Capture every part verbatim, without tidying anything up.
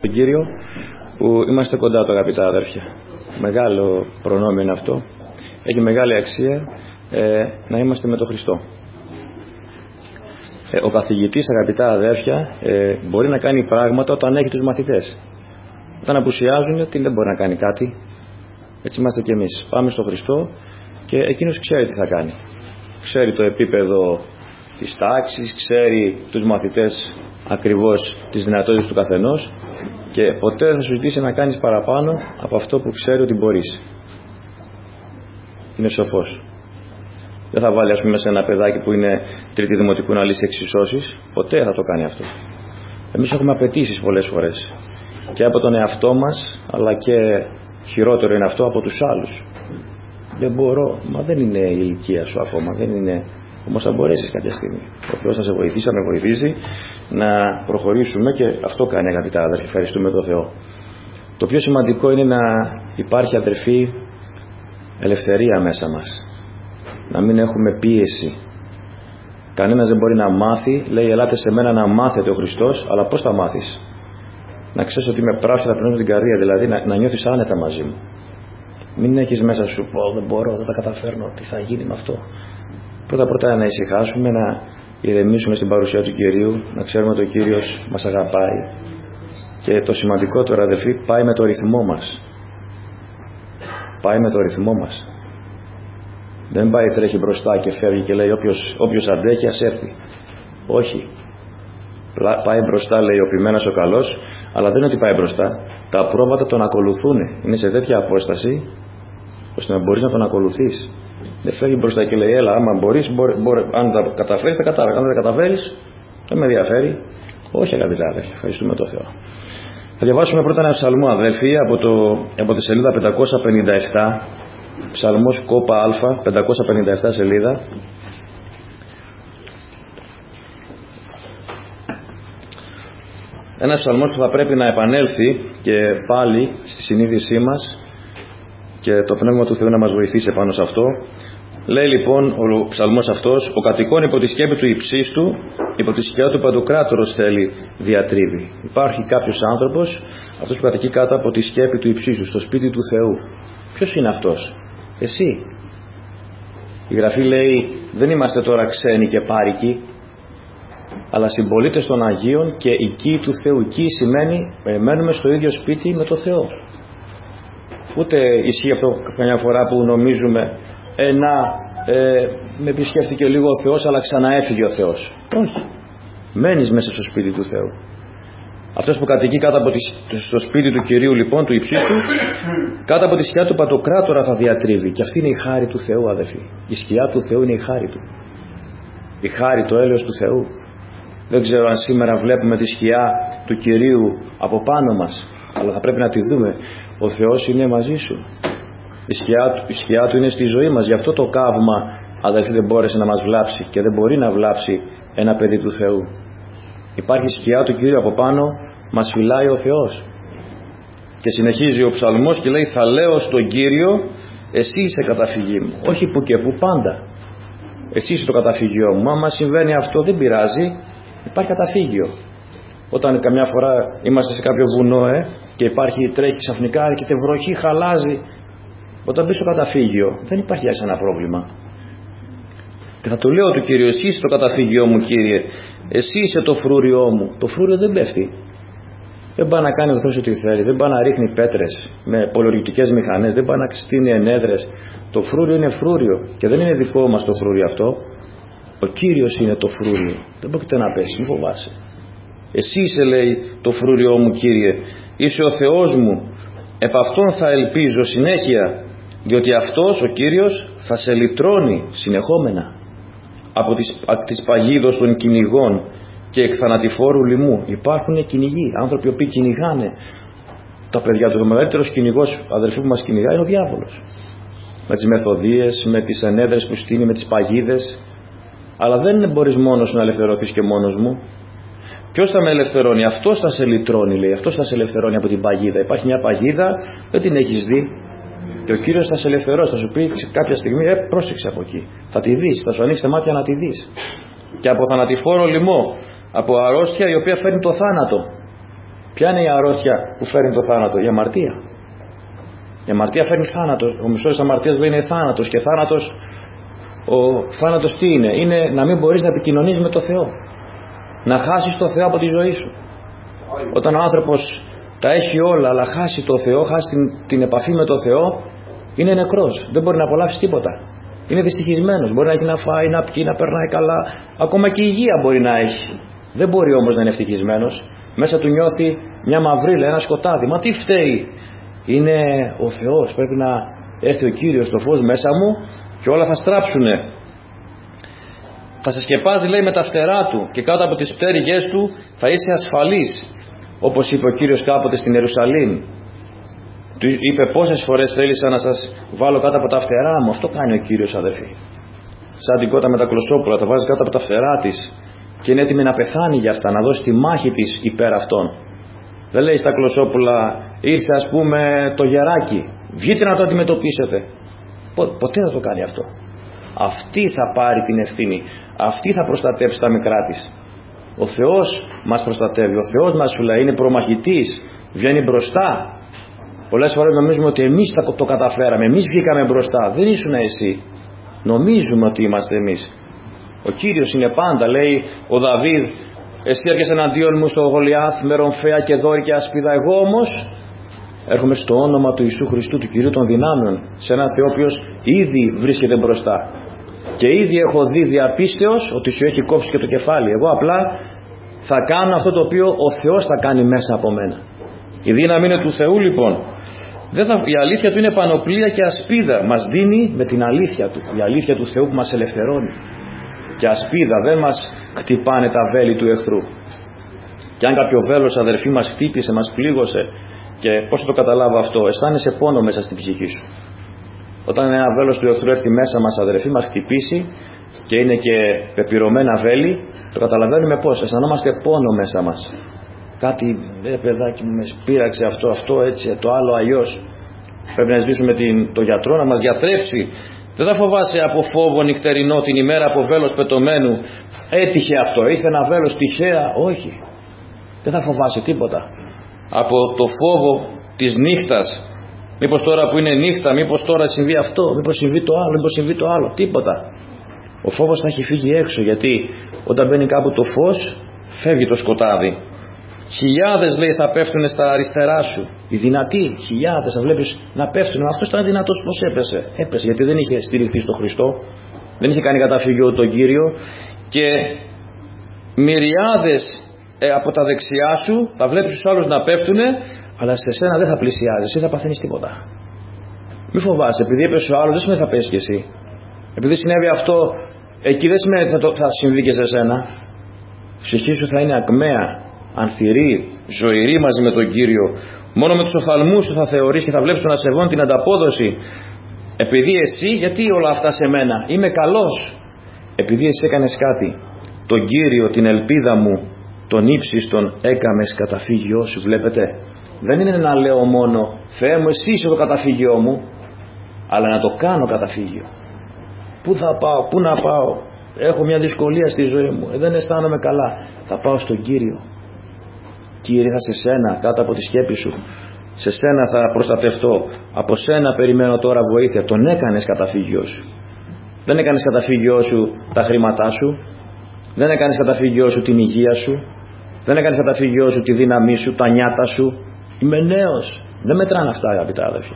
τον Κύριο που είμαστε κοντά του, αγαπητά αδέρφια. Μεγάλο προνόμιο είναι αυτό. Έχει μεγάλη αξία ε, να είμαστε με τον Χριστό. Ε, ο καθηγητής, αγαπητά αδέρφια, ε, μπορεί να κάνει πράγματα όταν έχει τους μαθητές. Όταν απουσιάζουν, τι δεν μπορεί να κάνει κάτι. Έτσι είμαστε κι εμείς. Πάμε στον Χριστό και εκείνος ξέρει τι θα κάνει. Ξέρει το επίπεδο της τάξης, ξέρει τους μαθητές ακριβώς τις δυνατότητες του καθενός και ποτέ δεν θα σου ζητήσει να κάνεις παραπάνω από αυτό που ξέρει ότι μπορείς. Είναι σοφός. Δεν θα βάλει, ας πούμε, σε ένα παιδάκι που είναι τρίτη δημοτικού να λύσει εξισώσεις. Ποτέ θα το κάνει αυτό. Εμείς έχουμε απαιτήσεις πολλές φορές και από τον εαυτό μας, αλλά και χειρότερο είναι αυτό από τους άλλους. Δεν μπορώ, μα δεν είναι η ηλικία σου ακόμα, δεν είναι. Όμως θα μπορέσεις κάποια στιγμή. Ο Θεός θα σε βοηθήσει, θα με βοηθήσει να προχωρήσουμε και αυτό κάνει, αγαπητά αδερφοί. Ευχαριστούμε τον Θεό. Το πιο σημαντικό είναι να υπάρχει, αδερφοί, ελευθερία μέσα μας. Να μην έχουμε πίεση. Κανένας δεν μπορεί να μάθει, λέει ελάτε σε μένα να μάθετε ο Χριστός, αλλά πώς θα μάθεις? Να ξέρεις ότι με πράξη θα πνεύμα την καρδία, δηλαδή να, να νιώθεις άνετα μαζί μου. Μην έχεις μέσα σου, πω δεν μπορώ, δεν τα καταφέρνω, τι θα γίνει με αυτό. Πρώτα πρώτα να ησυχάσουμε, να ηρεμήσουμε στην παρουσία του Κυρίου, να ξέρουμε ότι ο Κύριος μας αγαπάει. Και το σημαντικότερο, αδελφοί, πάει με το ρυθμό μας. Πάει με το ρυθμό μας. Δεν πάει, τρέχει μπροστά και φεύγει και λέει όποιος, όποιος αντέχει ας έρθει. Όχι. Πάει μπροστά, λέει ο ποιμένος ο καλός, αλλά δεν είναι ότι πάει μπροστά. Τα πρόβατα τον ακολουθούν. Είναι σε τέτοια απόσταση ώστε να μπορείς να τον ακολουθείς. Δεν φεύγει μπροστά και λέει έλα, άμα μπορείς, μπορεί, μπορεί, αν τα καταφέρεις θα κατάφερες. Αν δεν τα καταφέρεις, δεν με ενδιαφέρει. Όχι, αγαπητά αδέλφια, ευχαριστούμε τον Θεό. Θα διαβάσουμε πρώτα ένα ψαλμό, αδέλφοι, από, το, από τη σελίδα πεντακόσια πενήντα επτά. Ψαλμός κόπα α, πεντακόσια πενήντα επτά σελίδα. Ένας ψαλμός που θα πρέπει να επανέλθει και πάλι στη συνείδησή μας και το Πνεύμα του Θεού να μας βοηθήσει πάνω σε αυτό. Λέει λοιπόν ο ψαλμός αυτός: ο κατοικών υπό τη σκέπη του υψίστου, υπό τη σκιά του παντοκράτορος θέλει διατρίβει. Υπάρχει κάποιος άνθρωπος, αυτός που κατοικεί κάτω από τη σκέπη του υψίστου, στο σπίτι του Θεού. Ποιος είναι αυτός? Εσύ. Η Γραφή λέει δεν είμαστε τώρα ξένοι και πάρικοι, αλλά συμπολίτες των Αγίων και οικοί του Θεού. Οικοί σημαίνει μένουμε στο ίδιο σπίτι με το Θεό. Ούτε ισχύει αυτό καμιά φορά που νομίζουμε ε, να ε, με επισκέφθηκε λίγο ο Θεός αλλά ξαναέφυγε ο Θεός. Όχι. Μένεις μέσα στο σπίτι του Θεού. Αυτός που κατοικεί κάτω από τη, στο σπίτι του Κυρίου λοιπόν, του υψίστου, κάτω από τη σκιά του παντοκράτορα θα διατρίβει. Και αυτή είναι η χάρη του Θεού, αδελφοί. Η σκιά του Θεού είναι η χάρη του. Η χάρη, το έλεος του Θεού. Δεν ξέρω αν σήμερα βλέπουμε τη σκιά του Κυρίου από πάνω μας, αλλά θα πρέπει να τη δούμε. Ο Θεός είναι μαζί σου. Η σκιά, η σκιά του είναι στη ζωή μας. Γι' αυτό το καύμα, αδελφοί, δεν μπόρεσε να μας βλάψει και δεν μπορεί να βλάψει ένα παιδί του Θεού. Υπάρχει σκιά του Κυρίου από πάνω, μας φυλάει ο Θεός. Και συνεχίζει ο ψαλμός και λέει θα λέω στον Κύριο εσύ είσαι καταφυγή μου. Όχι που και που, πάντα. Εσύ είσαι το καταφύγιό μου. Άμα συμβαίνει αυτό δεν πειράζει, υπάρχει καταφύγιο. Όταν καμιά φορά είμαστε σε κάποιο βουνό ε, και υπάρχει, τρέχει ξαφνικά και τε βροχή χαλάζει, όταν μπει στο καταφύγιο δεν υπάρχει για ένα πρόβλημα. Και θα του λέω του Κύριου εσύ είσαι το καταφύγιό μου, Κύριε, εσύ είσαι το φρούριό μου. Το φρούριο δεν πέφτει. Δεν πάει να κάνει ο Θεός ό,τι θέλει. Δεν πάει να ρίχνει πέτρες με πολιορκητικές μηχανές. Δεν πάει να στείνει ενέδρες. Το φρούριο είναι φρούριο. Και δεν είναι δικό μας το φρούριο αυτό. Ο Κύριος είναι το φρούριο. Δεν πρόκειται να πέσει. Μην φοβάσαι. Εσύ είσαι, λέει, το φρούριό μου, Κύριε. Είσαι ο Θεός μου. Επ' αυτόν θα ελπίζω συνέχεια. Διότι αυτός ο Κύριος θα σε λυτρώνει συνεχόμενα από τις, από τις παγίδες των κυνηγών και εκ θανατηφόρου λοιμού. Υπάρχουν κυνηγοί, άνθρωποι που κυνηγάνε τα παιδιά του. Ο μεγαλύτερος κυνηγός, αδελφοί, που μας κυνηγάει είναι ο διάβολος. Με τις μεθοδίες, με τις ενέδρες που στείνει, με τις παγίδες. Αλλά δεν μπορείς μόνος να ελευθερωθείς και μόνος μου. Ποιος θα με ελευθερώνει? Αυτός θα σε λυτρώνει, λέει. Αυτός θα σε ελευθερώνει από την παγίδα. Υπάρχει μια παγίδα, δεν την έχεις δει. Και ο Κύριος θα σε ελευθερώσει, θα σου πει κάποια στιγμή, ε, πρόσεξε από εκεί. Θα τη δεις, θα σου ανοίξει τα μάτια να τη δεις. Και από θανατηφόρο λοιμό, από αρρώστια η οποία φέρνει το θάνατο. Ποια είναι η αρρώστια που φέρνει το θάνατο? Η αμαρτία. Η αμαρτία φέρνει θάνατο. Ο μισός της αμαρτίας λέει είναι θάνατος. Και θάνατος, ο θάνατος τι είναι? Είναι να μην μπορείς να επικοινωνείς με το Θεό. Να χάσεις το Θεό από τη ζωή σου. Όταν ο άνθρωπος τα έχει όλα, αλλά χάσει το Θεό, χάσει την, την επαφή με το Θεό, είναι νεκρός. Δεν μπορεί να απολαύσει τίποτα. Είναι δυστυχισμένος. Μπορεί να έχει να φάει, να πιει, να περνάει καλά. Ακόμα και η υγεία μπορεί να έχει. Δεν μπορεί όμως να είναι ευτυχισμένος. Μέσα του νιώθει μια μαυρίλα, ένα σκοτάδι. Μα τι φταίει? Είναι ο Θεός. Πρέπει να έρθει ο Κύριος το φως μέσα μου και όλα θα στράψουνε. Θα σε σκεπάζει, λέει, με τα φτερά του και κάτω από τις πτέρυγές του θα είσαι ασφαλής. Όπως είπε ο Κύριος κάποτε στην Ιερουσαλήμ. Του είπε πόσες φορές θέλησα να σας βάλω κάτω από τα φτερά μου. Αυτό κάνει ο Κύριος, αδερφοί. Σαν την κότα με τα κλωσόπουλα, τα βάζει κάτω από τα φτερά της και είναι έτοιμη να πεθάνει για αυτά, να δώσει τη μάχη της υπέρ αυτών. Δεν λέει στα κλωσόπουλα, ήρθε ας πούμε το γεράκι, βγείτε να το αντιμετωπίσετε. Πο, ποτέ δεν το κάνει αυτό. Αυτή θα πάρει την ευθύνη. Αυτή θα προστατεύσει τα μικρά της. Ο Θεός μας προστατεύει. Ο Θεός μας, σου λέει, είναι προμαχητής. Βγαίνει μπροστά. Πολλές φορές νομίζουμε ότι εμείς το καταφέραμε. Εμείς βγήκαμε μπροστά. Δεν ήσουν εσύ. Νομίζουμε ότι είμαστε εμείς. Ο Κύριος είναι πάντα. Λέει ο Δαβίδ, εσύ έρχεσαι εναντίον μου στο Γολιάθ με ρομφαία και δόρυ και ασπίδα. Εγώ όμως έρχομαι στο όνομα του Ιησού Χριστού, του Κυρίου των δυνάμεων, σε έναν Θεό ο οποίος ήδη βρίσκεται μπροστά. Και ήδη έχω δει διαπίστεως ότι σου έχει κόψει και το κεφάλι. Εγώ απλά θα κάνω αυτό το οποίο ο Θεός θα κάνει μέσα από μένα. Η δύναμη είναι του Θεού, λοιπόν. Δεν θα, η αλήθεια του είναι πανοπλία και ασπίδα. Μας δίνει με την αλήθεια του. Η αλήθεια του Θεού που μας ελευθερώνει. Και ασπίδα, δεν μας χτυπάνε τα βέλη του εχθρού. Και αν κάποιο βέλος, αδερφή, μας χτύπησε, μας πλήγωσε, και πώς θα το καταλάβω αυτό? Αισθάνεσαι πόνο μέσα στην ψυχή σου. Όταν ένα βέλος του εχθρού έρθει μέσα μας, αδερφή, μας χτυπήσει και είναι και πεπυρωμένα βέλη, το καταλαβαίνουμε πώς? Αισθανόμαστε πόνο μέσα μας. Κάτι, ε παιδάκι μου, με σπήραξε αυτό, αυτό έτσι, το άλλο αλλιώς. Πρέπει να ζητήσουμε την, το γιατρό να μας γιατρέψει. Δεν θα φοβάσαι από φόβο νυχτερινό την ημέρα από βέλος πετωμένου. Έτυχε αυτό, ήρθε ένα βέλος τυχαία. Όχι. Δεν θα φοβάσαι τίποτα. Από το φόβο της νύχτας. Μήπως τώρα που είναι νύχτα, μήπως τώρα συμβεί αυτό, μήπως συμβεί το άλλο, μήπως συμβεί το άλλο. Τίποτα. Ο φόβος θα έχει φύγει έξω, γιατί όταν μπαίνει κάπου το φως, φεύγει το σκοτάδι. Χιλιάδες, λέει, θα πέφτουν στα αριστερά σου. Οι δυνατοί, χιλιάδες, θα βλέπεις να πέφτουν. Αυτός ήταν δυνατός, πώς έπεσε? Έπεσε γιατί δεν είχε στηριχθεί στο Χριστό, δεν είχε κάνει καταφύγιο τον Κύριο. Και μυριάδες ε, από τα δεξιά σου θα βλέπεις τους άλλους να πέφτουν, αλλά σε σένα δεν θα πλησιάζει, εσύ θα παθαίνεις τίποτα. Μη φοβάσαι, επειδή έπεσε ο άλλος, δεν σημαίνει θα πέσει και εσύ. Επειδή συνέβη αυτό εκεί, δεν σημαίνει ότι θα, το, θα συμβεί και σε σένα. Η ψυχή σου θα είναι ακμαία, ανθυρή, ζωηρή μαζί με τον Κύριο. Μόνο με τους οφθαλμούς σου θα θεωρείς και θα βλέπεις τον ασεβόν την ανταπόδοση. Επειδή εσύ, γιατί όλα αυτά σε μένα? Είμαι καλός. Επειδή εσύ έκανες κάτι, τον Κύριο, την ελπίδα μου, τον ύψιστον έκαμες καταφύγιό σου. Βλέπετε, δεν είναι να λέω μόνο Θεέ μου εσύ είσαι το καταφύγιό μου, αλλά να το κάνω καταφύγιο. Πού θα πάω, πού να πάω? Έχω μια δυσκολία στη ζωή μου, δεν αισθάνομαι καλά. Θα πάω στον Κύριο. Κύριε, θα σε σένα, κάτω από τη σκέπη σου, σε σένα θα προστατευτώ. Από σένα περιμένω τώρα βοήθεια. Τον έκανες καταφύγιό σου. Δεν έκανες καταφύγιό σου τα χρήματά σου. Δεν έκανες καταφύγιό σου την υγεία σου. Δεν έκανες καταφύγιό σου τη δύναμή σου, τα νιάτα σου. Είμαι νέος. Δεν μετράνε αυτά, αγαπητά αδελφοί.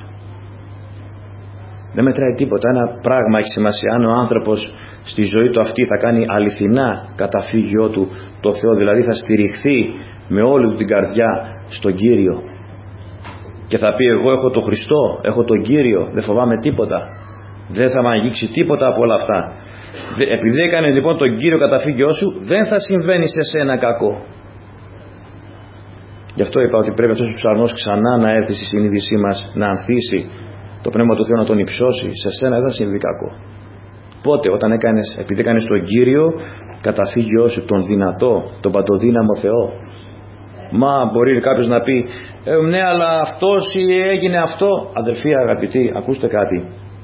Δεν μετράει τίποτα. Ένα πράγμα έχει σημασία. Αν ο άνθρωπος στη ζωή του αυτή θα κάνει αληθινά καταφύγιό του το Θεό, δηλαδή θα στηριχθεί με όλη του την καρδιά στον Κύριο και θα πει εγώ έχω τον Χριστό, έχω τον Κύριο, δεν φοβάμαι τίποτα, δεν θα με αγγίξει τίποτα από όλα αυτά. Επειδή έκανε λοιπόν τον Κύριο καταφύγιό σου, δεν θα συμβαίνει σε σένα κακό. Γι' αυτό είπα ότι πρέπει αυτός ο ψαλμός ξανά να έρθει στη συνείδησή μας, να ανθίσει το Πνεύμα του Θεού, να τον υψώσει. Σε σένα δεν θα συμβεί κακό. Πότε? Όταν έκανες, επειδή έκανες τον Κύριο καταφύγιό σου, τον δυνατό, τον παντοδύναμο Θεό. Μα μπορεί κάποιος να πει ε, ναι, αλλά αυτός έγινε αυτό. Αδελφοί αγαπητοί, ακούστε κάτι.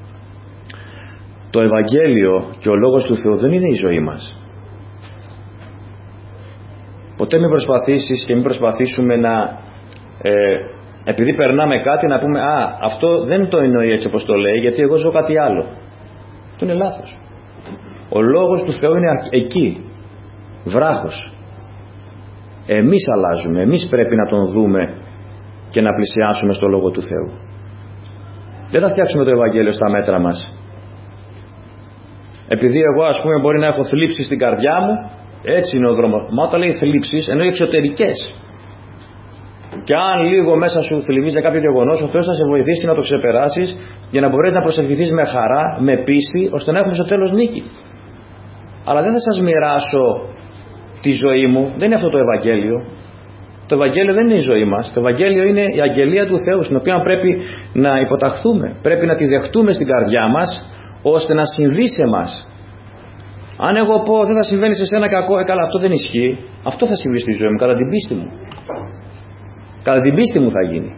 Το Ευαγγέλιο και ο Λόγος του Θεού δεν είναι η ζωή μας. Ποτέ μην προσπαθήσεις και μην προσπαθήσουμε να ε, επειδή περνάμε κάτι να πούμε «Α, αυτό δεν το εννοεί έτσι όπως το λέει, γιατί εγώ ζω κάτι άλλο». Αυτό είναι λάθος. Ο λόγος του Θεού είναι εκεί, βράχος. Εμείς αλλάζουμε, εμείς πρέπει να τον δούμε και να πλησιάσουμε στο Λόγο του Θεού. Δεν θα φτιάξουμε το Ευαγγέλιο στα μέτρα μας. Επειδή εγώ ας πούμε μπορεί να έχω θλίψεις στην καρδιά μου, έτσι είναι ο δρόμος. Μα όταν λέει θλίψεις εννοεί εξωτερικές. Και αν λίγο μέσα σου θλιβείς για κάποιο γεγονός, ο Θεός θα σε βοηθήσει να το ξεπεράσεις για να μπορείς να προσευχηθείς με χαρά, με πίστη, ώστε να έχουμε στο τέλος νίκη. Αλλά δεν θα σας μοιράσω τη ζωή μου, δεν είναι αυτό το Ευαγγέλιο. Το Ευαγγέλιο δεν είναι η ζωή μας. Το Ευαγγέλιο είναι η αγγελία του Θεού, στην οποία πρέπει να υποταχθούμε. Πρέπει να τη δεχτούμε στην καρδιά μας, ώστε να συμβεί σε εμάς. Αν εγώ πω δεν θα συμβαίνει σε σένα κακό, ε, καλά, αυτό δεν ισχύει. Αυτό θα συμβεί στη ζωή μου, κατά την πίστη μου. Κατά την πίστη μου θα γίνει.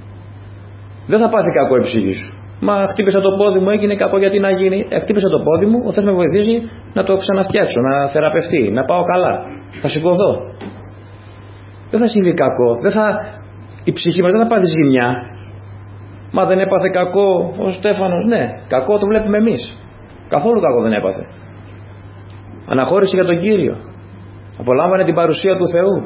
Δεν θα πάθει κακό η ψυχή σου. Μα χτύπησα το πόδι μου, έγινε κακό, γιατί να γίνει? Ε, χτύπησα το πόδι μου, ο Θεός με βοηθήσει να το ξαναφτιάξω, να θεραπευτεί, να πάω καλά. Θα σηκωθώ. Δεν θα συμβεί κακό. Δεν θα... Η ψυχή μας δεν θα πάθει ζημιά. Μα δεν έπαθε κακό ο Στέφανος? Ναι, κακό το βλέπουμε εμείς. Καθόλου κακό δεν έπαθε. Αναχώρησε για τον Κύριο. Απολάμβανε την παρουσία του Θεού.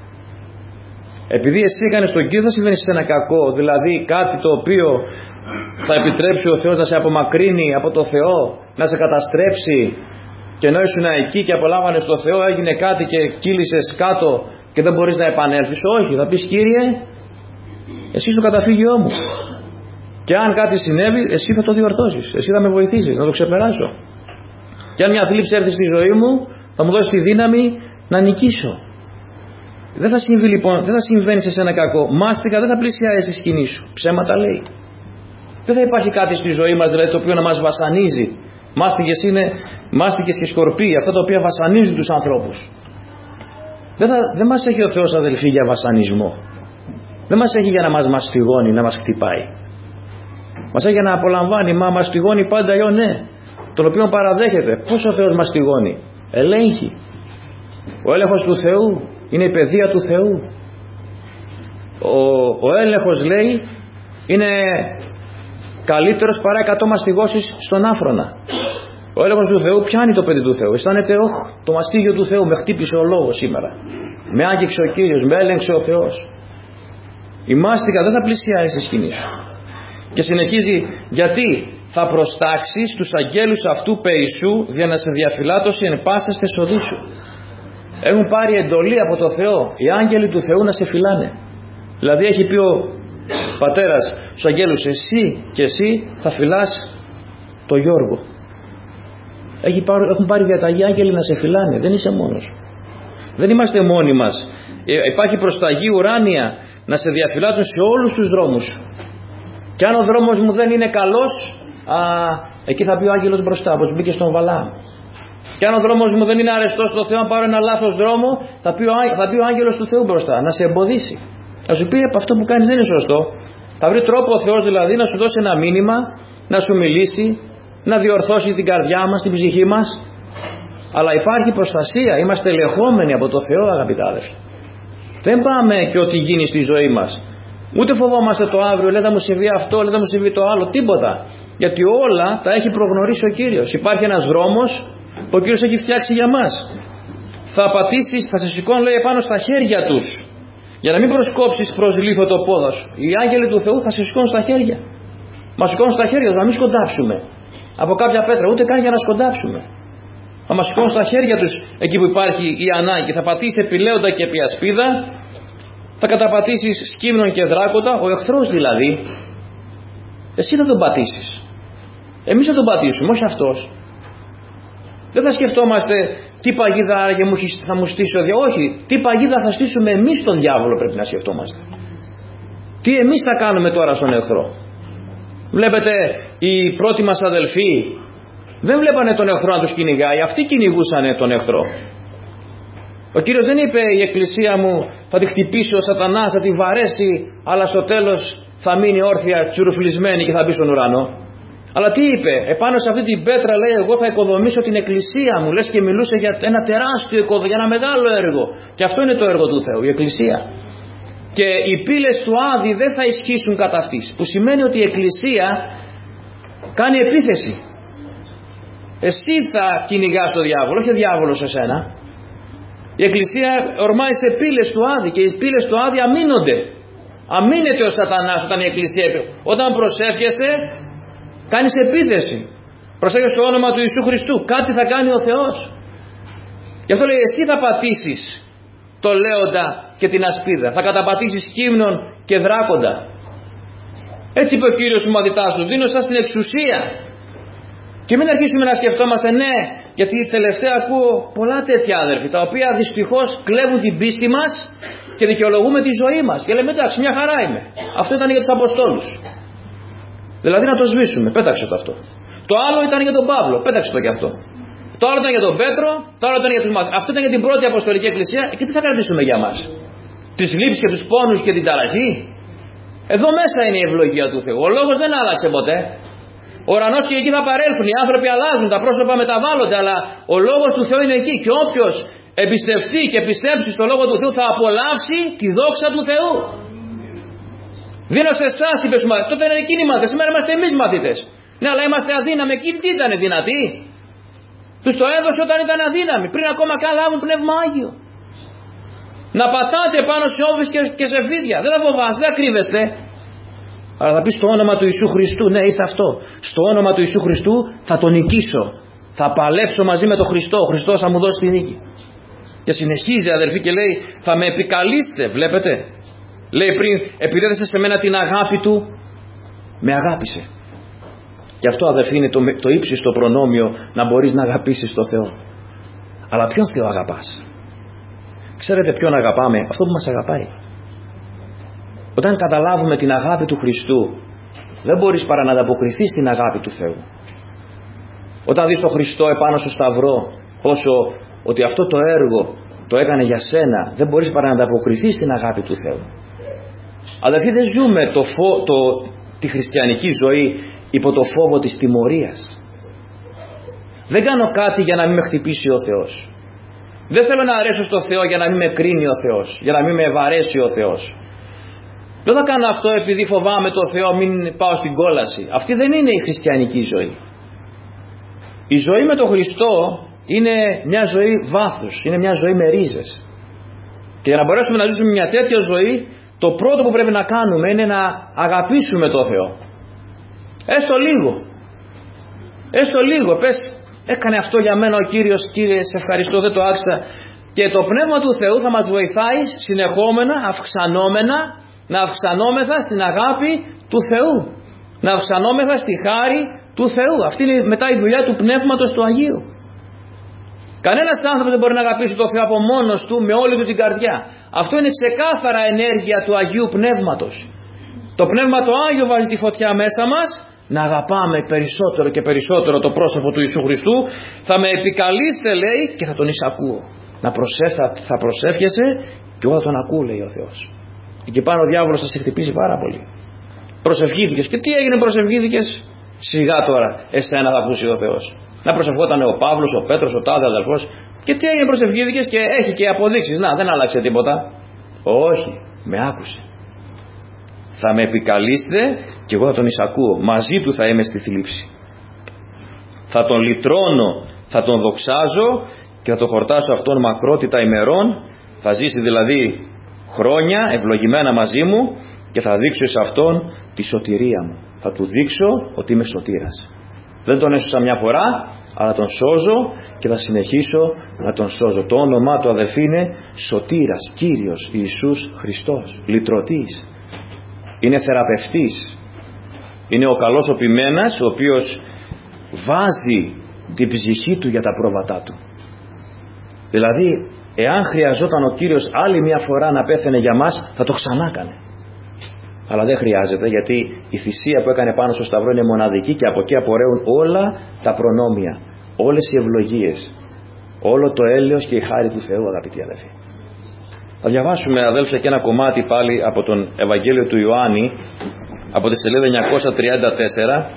Επειδή εσύ έκανες τον Κύριο, θα συμβαίνει σε ένα κακό. Δηλαδή κάτι το οποίο θα επιτρέψει ο Θεός να σε απομακρύνει από το Θεό, να σε καταστρέψει, και ενώ ήσουν εκεί και απολάμβανες το Θεό, έγινε κάτι και κύλησες κάτω και δεν μπορείς να επανέλθεις. Όχι, θα πεις Κύριε, εσύ είσαι το καταφύγιό μου. Και αν κάτι συνέβη, εσύ θα το διορθώσεις. Εσύ θα με βοηθήσεις να το ξεπεράσω. Και αν μια θλίψη έρθει στη ζωή μου, θα μου δώσει τη δύναμη να νικήσω. Δεν θα συμβεί λοιπόν, δεν θα συμβαίνει σε σένα κακό. Μάστιγα δεν θα πλησιάζει στη σκηνή σου. Ψέματα λέει. Δεν θα υπάρχει κάτι στη ζωή μας δηλαδή το οποίο να μας βασανίζει. Μάστιγες είναι μάστιγες και σκορπίοι, αυτά τα οποία βασανίζουν τους ανθρώπους. Δεν, θα, δεν μας έχει ο Θεός, αδελφοί, για βασανισμό. Δεν μας έχει για να μας μαστιγώνει, να μας χτυπάει. Μας έχει για να απολαμβάνει. Μα μαστιγώνει πάντα ή ναι, τον οποίο παραδέχεται. Πώς ο Θεός μαστιγώνει? Ελέγχει. Ο έλεγχος του Θεού είναι η παιδεία του Θεού. Ο, ο έλεγχος λέει είναι καλύτερος παρά εκατό μαστιγώσεις στον άφρονα. Ο έλεγχος του Θεού πιάνει το παιδί του Θεού. Αισθάνεται, όχ, το μαστίγιο του Θεού με χτύπησε ο λόγος σήμερα. Με άγγιξε ο Κύριος, με έλεγξε ο Θεός. Η μάστιγα δεν θα πλησιάζει στη σκηνή σου. Και συνεχίζει, γιατί θα προστάξεις τους αγγέλους αυτού Περισσού για να σε διαφυλάτωση εν πάσα στεσοδή σου. Έχουν πάρει εντολή από το Θεό οι άγγελοι του Θεού να σε φυλάνε. Δηλαδή έχει πει ο πατέρας στους αγγέλους, εσύ και εσύ θα φυλάς το Γιώργο. Έχει πάρει, έχουν πάρει διαταγή άγγελοι να σε φυλάνε. Δεν είσαι μόνος. Δεν είμαστε μόνοι μας. Ε, υπάρχει προσταγή ουράνια να σε διαφυλάτουν σε όλους τους δρόμους. Και αν ο δρόμος μου δεν είναι καλός, α, εκεί θα πει ο άγγελος μπροστά, όπως μπήκε στον Βαλάμ. Και αν ο δρόμος μου δεν είναι αρεστός στο Θεό, αν πάρω ένα λάθος δρόμο, θα πει, ο, θα πει ο άγγελος του Θεού μπροστά, να σε εμποδίσει. Θα σου πει, αυτό που κάνεις δεν είναι σωστό. Θα βρει τρόπο ο Θεός δηλαδή να σου δώσει ένα μήνυμα, να σου μιλήσει, να διορθώσει την καρδιά μας, την ψυχή μας. Αλλά υπάρχει προστασία, είμαστε ελεγχόμενοι από το Θεό, αγαπητά αδελφοί. Δεν πάμε και ό,τι γίνει στη ζωή μας. Ούτε φοβόμαστε το αύριο, λέει θα μου συμβεί αυτό, λέει θα μου συμβεί το άλλο, τίποτα. Γιατί όλα τα έχει προγνωρίσει ο Κύριος. Υπάρχει ένας δρόμος που ο Κύριος έχει φτιάξει για μας. Θα πατήσεις, θα σε σηκώνουν, λέει, επάνω στα χέρια τους. Για να μην προσκόψεις προς λίθο το πόδα σου. Οι άγγελοι του Θεού θα σε σηκώνουν στα χέρια. Μας σηκώνουν στα χέρια, να μην σκοντάψουμε από κάποια πέτρα, ούτε καν για να σκοντάψουμε. Θα μας σηκώνουν στα χέρια τους εκεί που υπάρχει η ανάγκη. Θα πατήσεις επιλέοντα και επί ασπίδα. Θα καταπατήσεις σκύμνον και δράκοντα, ο εχθρός δηλαδή. Εσύ θα τον πατήσεις. Εμείς θα τον πατήσουμε, όχι αυτός. Δεν θα σκεφτόμαστε τι παγίδα άραγε θα μου στήσει ο διάβολος. Όχι, τι παγίδα θα στήσουμε εμείς στον διάβολο πρέπει να σκεφτόμαστε. Τι εμείς θα κάνουμε τώρα στον εχθρό. Βλέπετε οι πρώτοι μας αδελφοί δεν βλέπανε τον εχθρό να τους κυνηγάει, αυτοί κυνηγούσαν τον εχθρό. Ο Κύριος δεν είπε η εκκλησία μου θα τη χτυπήσει ο σατανάς, θα τη βαρέσει, αλλά στο τέλος θα μείνει όρθια τσουρουφλισμένη και θα μπει στον ουρανό. Αλλά τι είπε? Επάνω σε αυτή την πέτρα λέει εγώ θα οικοδομήσω την εκκλησία μου. Λες και μιλούσε για ένα τεράστιο οικοδόμημα, για ένα μεγάλο έργο. Και αυτό είναι το έργο του Θεού, η εκκλησία. και οι πύλες του Άδη δεν θα ισχύσουν κατά αυτής, που σημαίνει ότι η Εκκλησία κάνει επίθεση. Εσύ θα κυνηγάς τον διάβολο, όχι ο διάβολος εσένα. Η Εκκλησία ορμάει σε πύλες του Άδη και οι πύλες του Άδη αμήνονται. Αμήνεται ο σατανάς όταν η Εκκλησία, όταν προσεύχεσαι, κάνεις επίθεση. Προσέχεις το όνομα του Ιησού Χριστού, κάτι θα κάνει ο Θεός. Γι' αυτό λέει, εσύ θα πατήσεις το λέοντα και την ασπίδα, θα καταπατήσεις κείμνον και δράκοντα. Έτσι είπε ο Κύριος στους μαθητάς του, δίνω σας την εξουσία. Και μην αρχίσουμε να σκεφτόμαστε, ναι, γιατί τελευταία ακούω πολλά τέτοια αδερφοί, τα οποία δυστυχώς κλέβουν την πίστη μας και δικαιολογούμε τη ζωή μας. Και λέμε, εντάξει, μια χαρά είμαι. Αυτό ήταν για τους Αποστόλους. Δηλαδή να το σβήσουμε, πέταξε το αυτό. Το άλλο ήταν για τον Παύλο, πέταξε το και αυτό. Το άλλο ήταν για τον Πέτρο, το άλλο ήταν για τους μαθητές. Αυτό ήταν για την πρώτη Αποστολική Εκκλησία. Και τι θα κρατήσουμε για μας? Τις λήψεις και τους πόνους και την ταραχή? Εδώ μέσα είναι η ευλογία του Θεού. Ο λόγος δεν άλλαξε ποτέ. Ο ουρανός και εκεί θα παρέλθουν. Οι άνθρωποι αλλάζουν, τα πρόσωπα μεταβάλλονται, αλλά ο λόγος του Θεού είναι εκεί. Και όποιος εμπιστευτεί και πιστέψει στο λόγο του Θεού θα απολαύσει τη δόξα του Θεού. Δίνω σε εσάς, είπε στους μαθητές. Τότε είναι εκείνοι μαθητές. Σήμερα είμαστε εμείς μαθητές. Ναι, αλλά είμαστε αδύναμοι. Εκείνοι τι ήταν δυνατοί? Τους το έδωσε όταν ήταν αδύναμοι. Πριν ακόμα καν λάβουν πνεύμα Άγιο. Να πατάτε πάνω σε όβεις και, και σε φίδια. Δεν θα φοβάστε, δεν κρύβεστε. Αλλά θα πει στο όνομα του Ιησού Χριστού, ναι, ήρθε αυτό. Στο όνομα του Ιησού Χριστού θα τον νικήσω. Θα παλέψω μαζί με τον Χριστό. Ο Χριστός θα μου δώσει τη νίκη. Και συνεχίζει αδερφοί και λέει, θα με επικαλείστε. Βλέπετε. Λέει πριν, επειδή έδεσε σε μένα την αγάπη του, με αγάπησε. Και αυτό αδερφοί είναι το, το ύψιστο προνόμιο, να μπορείς να αγαπήσεις τον Θεό. Αλλά ποιον Θεό αγαπάς? Ξέρετε ποιον αγαπάμε? Αυτό που μας αγαπάει. Όταν καταλάβουμε την αγάπη του Χριστού, δεν μπορείς παρά να ανταποκριθείς στην αγάπη του Θεού. Όταν δεις τον Χριστό επάνω στο σταυρό, όσο ότι αυτό το έργο το έκανε για σένα, δεν μπορείς παρά να ανταποκριθείς στην αγάπη του Θεού. Αδερφοί, δεν ζούμε το φο, το, τη χριστιανική ζωή υπό το φόβο της τιμωρίας. Δεν κάνω κάτι για να μην με χτυπήσει ο Θεός. Δεν θέλω να αρέσω στο Θεό για να μην με κρίνει ο Θεός, για να μην με ευαρέσει ο Θεός. Δεν θα κάνω αυτό επειδή φοβάμαι το Θεό, μην πάω στην κόλαση. Αυτή δεν είναι η χριστιανική ζωή. Η ζωή με τον Χριστό είναι μια ζωή βάθους, είναι μια ζωή με ρίζες. Και για να μπορέσουμε να ζήσουμε μια τέτοια ζωή, το πρώτο που πρέπει να κάνουμε είναι να αγαπήσουμε τον Θεό. Έστω λίγο. Έστω λίγο. Πες, έκανε αυτό για μένα ο Κύριος, Κύριε, σε ευχαριστώ, δεν το άξιζα. Και το Πνεύμα του Θεού θα μας βοηθάει συνεχόμενα, αυξανόμενα, να αυξανόμεθα στην αγάπη του Θεού. Να αυξανόμεθα στη χάρη του Θεού. Αυτή είναι μετά η δουλειά του Πνεύματος του Αγίου. Κανένας άνθρωπος δεν μπορεί να αγαπήσει τον Θεό από μόνος του με όλη του την καρδιά. Αυτό είναι ξεκάθαρα ενέργεια του Αγίου Πνεύματος. Το Πνεύμα το Άγιο βάζει τη φωτιά μέσα μας να αγαπάμε περισσότερο και περισσότερο το πρόσωπο του Ιησού Χριστού. Θα με επικαλείστε, λέει, και θα τον εισακούω. Να προσέφτα, θα προσεύχεσαι και εγώ θα τον ακούω, λέει ο Θεός. Εκεί πάνω ο διάβολος θα σε χτυπήσει πάρα πολύ. Προσευχήθηκες. Και τι έγινε, προσευχήθηκες? Σιγά τώρα, εσένα θα ακούσει ο Θεός. Να προσευχόταν ο Παύλος, ο Πέτρος, ο τάδε αδελφός. Και τι έγινε, προσευχήθηκες και έχει και αποδείξεις. Να, δεν άλλαξε τίποτα. Όχι, με άκουσε. Θα με επικαλείστε και εγώ θα τον εισακούω. Μαζί του θα είμαι στη θλίψη. Θα τον λυτρώνω, θα τον δοξάζω και θα τον χορτάσω αυτόν μακρότητα ημερών. Θα ζήσει δηλαδή χρόνια ευλογημένα μαζί μου και θα δείξω σε αυτόν τη σωτηρία μου. Θα του δείξω ότι είμαι σωτήρας. Δεν τον έσωσα μια φορά, αλλά τον σώζω και θα συνεχίσω να τον σώζω. Το όνομά του, αδελφοί, είναι Σωτήρας, Κύριος Ιησούς Χριστός, λυτρωτής. Είναι θεραπευτής. Είναι ο καλός ο ποιμένας, ο οποίος βάζει την ψυχή του για τα πρόβατά του. Δηλαδή, εάν χρειαζόταν ο Κύριος άλλη μια φορά να πέθαινε για μας, θα το ξανά έκανε. Αλλά δεν χρειάζεται, γιατί η θυσία που έκανε πάνω στο σταυρό είναι μοναδική και από εκεί απορρέουν όλα τα προνόμια, όλες οι ευλογίες, όλο το έλεος και η χάρη του Θεού, αγαπητοί αδελφοί. Θα διαβάσουμε, αδέλφια, και ένα κομμάτι πάλι από τον Ευαγγέλιο του Ιωάννη, από τη σελίδα εννιακόσια τριάντα τέσσερα.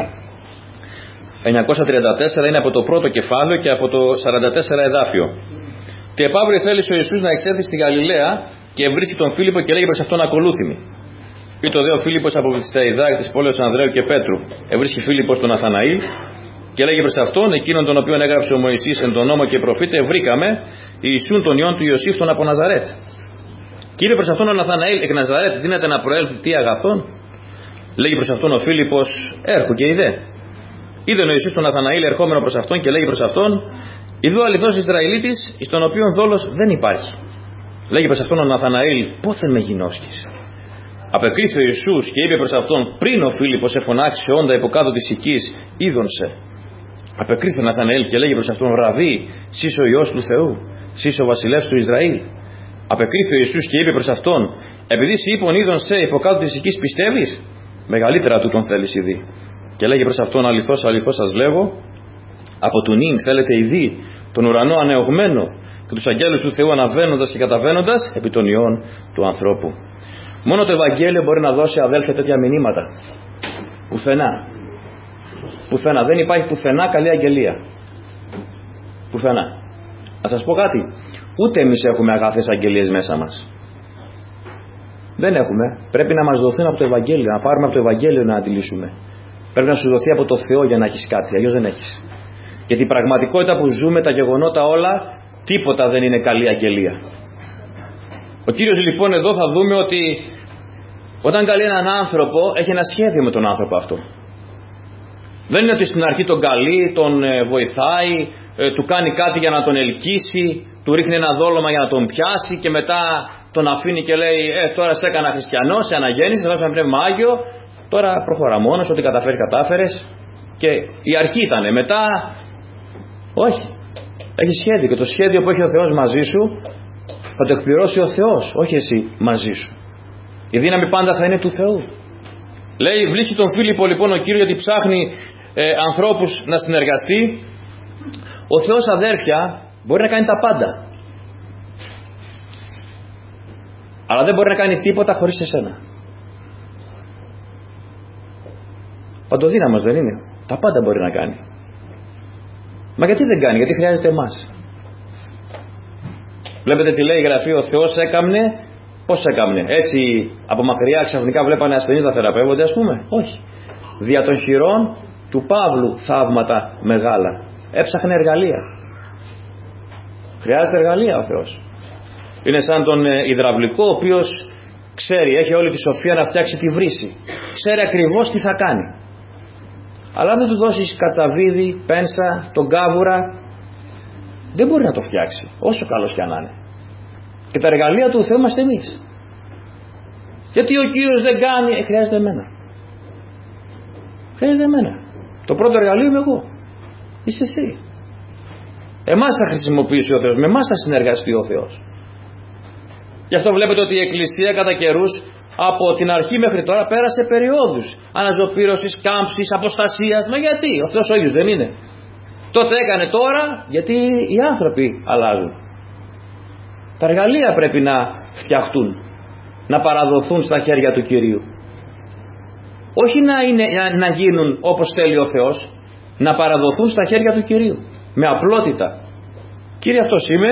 εννιακόσια τριάντα τέσσερα είναι από το πρώτο κεφάλαιο και από το σαράντα τέσσερα εδάφιο. Και επαύρει θέλησε ο Ιησούς να εξέλθει στη Γαλιλαία και βρίσκει τον Φίλιππο και λέγει προς αυτόν ακολούθημη. Ή το δε ο Φίλιππος από τη Θεϊδά της πόλεως Ανδρέου και Πέτρου. Ευρίσκει Φίλιππος τον Ναθαναήλ και λέγει προς αυτόν, εκείνον τον οποίον έγραψε ο Μωυσής εν τον νόμο και προφήτε, βρήκαμε Ιησούν τον ιόν του Ιωσήφ τον από Ναζαρέτ. Και είπε προς αυτόν ο Ναθαναήλ, εκ Ναζαρέτ δύναται να προέλθει τι αγαθόν. Λέγει προς αυτόν ο Φίλιππος, έρχου και είδε. Είδε ο Ιησούς τον Ναθαναήλ ερχόμενο προς αυτόν και λέγει προς αυτόν, ιδού αληθώς Ισραηλίτης, εις τον οποίον δόλος δεν υπάρχει. Λέγει προς αυτόν ο Ναθαναήλ, πόθεν με γινώσκεις. Απεκρίθη ο Ιησούς και είπε προς αυτόν, πριν ο Φίλιππος εφωνάξει όντα υποκάτω της οικής, είδον σε. Απεκρίθη ο Ναθαναήλ και λέγει προς αυτόν, Ραβί, σεις ο Υιός του Θεού, σεις ο βασιλεύς του Ισραήλ. Απεκρίθη ο Ιησούς και είπε προς αυτόν, επειδή σοι είπον είδον σε υποκάτω της οικής πιστεύεις, μεγαλύτερα του τον θέλεις ήδη. Και λέγει προς αυτόν, αληθώς, αληθώς σας λέγω, από του νυν θέλετε ήδη τον ουρανό ανεωγμένο και τους αγγέλους του Θεού αναβαίνοντας και καταβαίνοντας επί των ιών του ανθρώπου. Μόνο το Ευαγγέλιο μπορεί να δώσει, αδέλφια, τέτοια μηνύματα. Πουθενά. Πουθενά. Δεν υπάρχει πουθενά καλή αγγελία. Πουθενά. Να σας πω κάτι. Ούτε εμείς έχουμε αγαθές αγγελίες μέσα μας. Δεν έχουμε. Πρέπει να μας δοθούν από το Ευαγγέλιο. Να πάρουμε από το Ευαγγέλιο να αντιλήσουμε. Πρέπει να σου δοθεί από το Θεό για να έχεις κάτι. Αλλιώς δεν έχεις. Γιατί η πραγματικότητα που ζούμε, τα γεγονότα όλα, τίποτα δεν είναι καλή αγγελία. Ο Κύριος λοιπόν εδώ θα δούμε ότι όταν καλεί έναν άνθρωπο, έχει ένα σχέδιο με τον άνθρωπο αυτό. Δεν είναι ότι στην αρχή τον καλεί, τον ε, βοηθάει, ε, του κάνει κάτι για να τον ελκύσει, του ρίχνει ένα δόλωμα για να τον πιάσει και μετά τον αφήνει και λέει ε, τώρα σε έκανα χριστιανό, σε αναγέννηση, σε δώσα πνεύμα Άγιο, τώρα προχωρά μόνος, ό,τι καταφέρει κατάφερες. Και η αρχή ήτανε, μετά όχι. Έχει σχέδιο και το σχέδιο που έχει ο Θεός μαζί σου θα το εκπληρώσει ο Θεός, όχι εσύ μαζί σου. Η δύναμη πάντα θα είναι του Θεού. Λέει, βρίσκει τον Φίλιππο λοιπόν ο Κύριος γιατί ψάχνει ε, ανθρώπους να συνεργαστεί. Ο Θεός, αδέρφια, μπορεί να κάνει τα πάντα. Αλλά δεν μπορεί να κάνει τίποτα χωρίς εσένα. Παντοδύναμος δεν είναι. Τα πάντα μπορεί να κάνει. Μα γιατί δεν κάνει, γιατί χρειάζεται εμάς. Βλέπετε τι λέει η Γραφή, ο Θεός έκαμνε, πώς έκαμνε. Έτσι από μακριά ξαφνικά βλέπανε ασθενείς να θεραπεύονται, ας πούμε. Όχι. Δια των χειρών του Παύλου θαύματα μεγάλα. Έψαχνε εργαλεία. Χρειάζεται εργαλεία ο Θεός. Είναι σαν τον υδραυλικό ο οποίος ξέρει, έχει όλη τη σοφία να φτιάξει τη βρύση. Ξέρει ακριβώς τι θα κάνει. Αλλά αν δεν του δώσεις κατσαβίδι, πένσα, τον κάβουρα, δεν μπορεί να το φτιάξει, όσο καλός κι αν είναι. Και τα εργαλεία του Θεού είμαστε εμείς. Γιατί ο Κύριος δεν κάνει, ε, χρειάζεται εμένα. Χρειάζεται εμένα. Το πρώτο εργαλείο είμαι εγώ. Είσαι εσύ. Εμάς θα χρησιμοποιήσει ο Θεός, με εμάς θα συνεργαστεί ο Θεός. Γι' αυτό βλέπετε ότι η Εκκλησία κατά καιρούς από την αρχή μέχρι τώρα πέρασε περιόδους αναζωπήρωσης, κάμψης, αποστασίας. Μα γιατί, ο Θεός ο ίδιος δεν είναι. Τότε έκανε, τώρα γιατί οι άνθρωποι αλλάζουν. Τα εργαλεία πρέπει να φτιαχτούν, να παραδοθούν στα χέρια του Κυρίου. Όχι να, είναι, να γίνουν όπως θέλει ο Θεός, να παραδοθούν στα χέρια του Κυρίου με απλότητα. Κύριε, αυτός είμαι,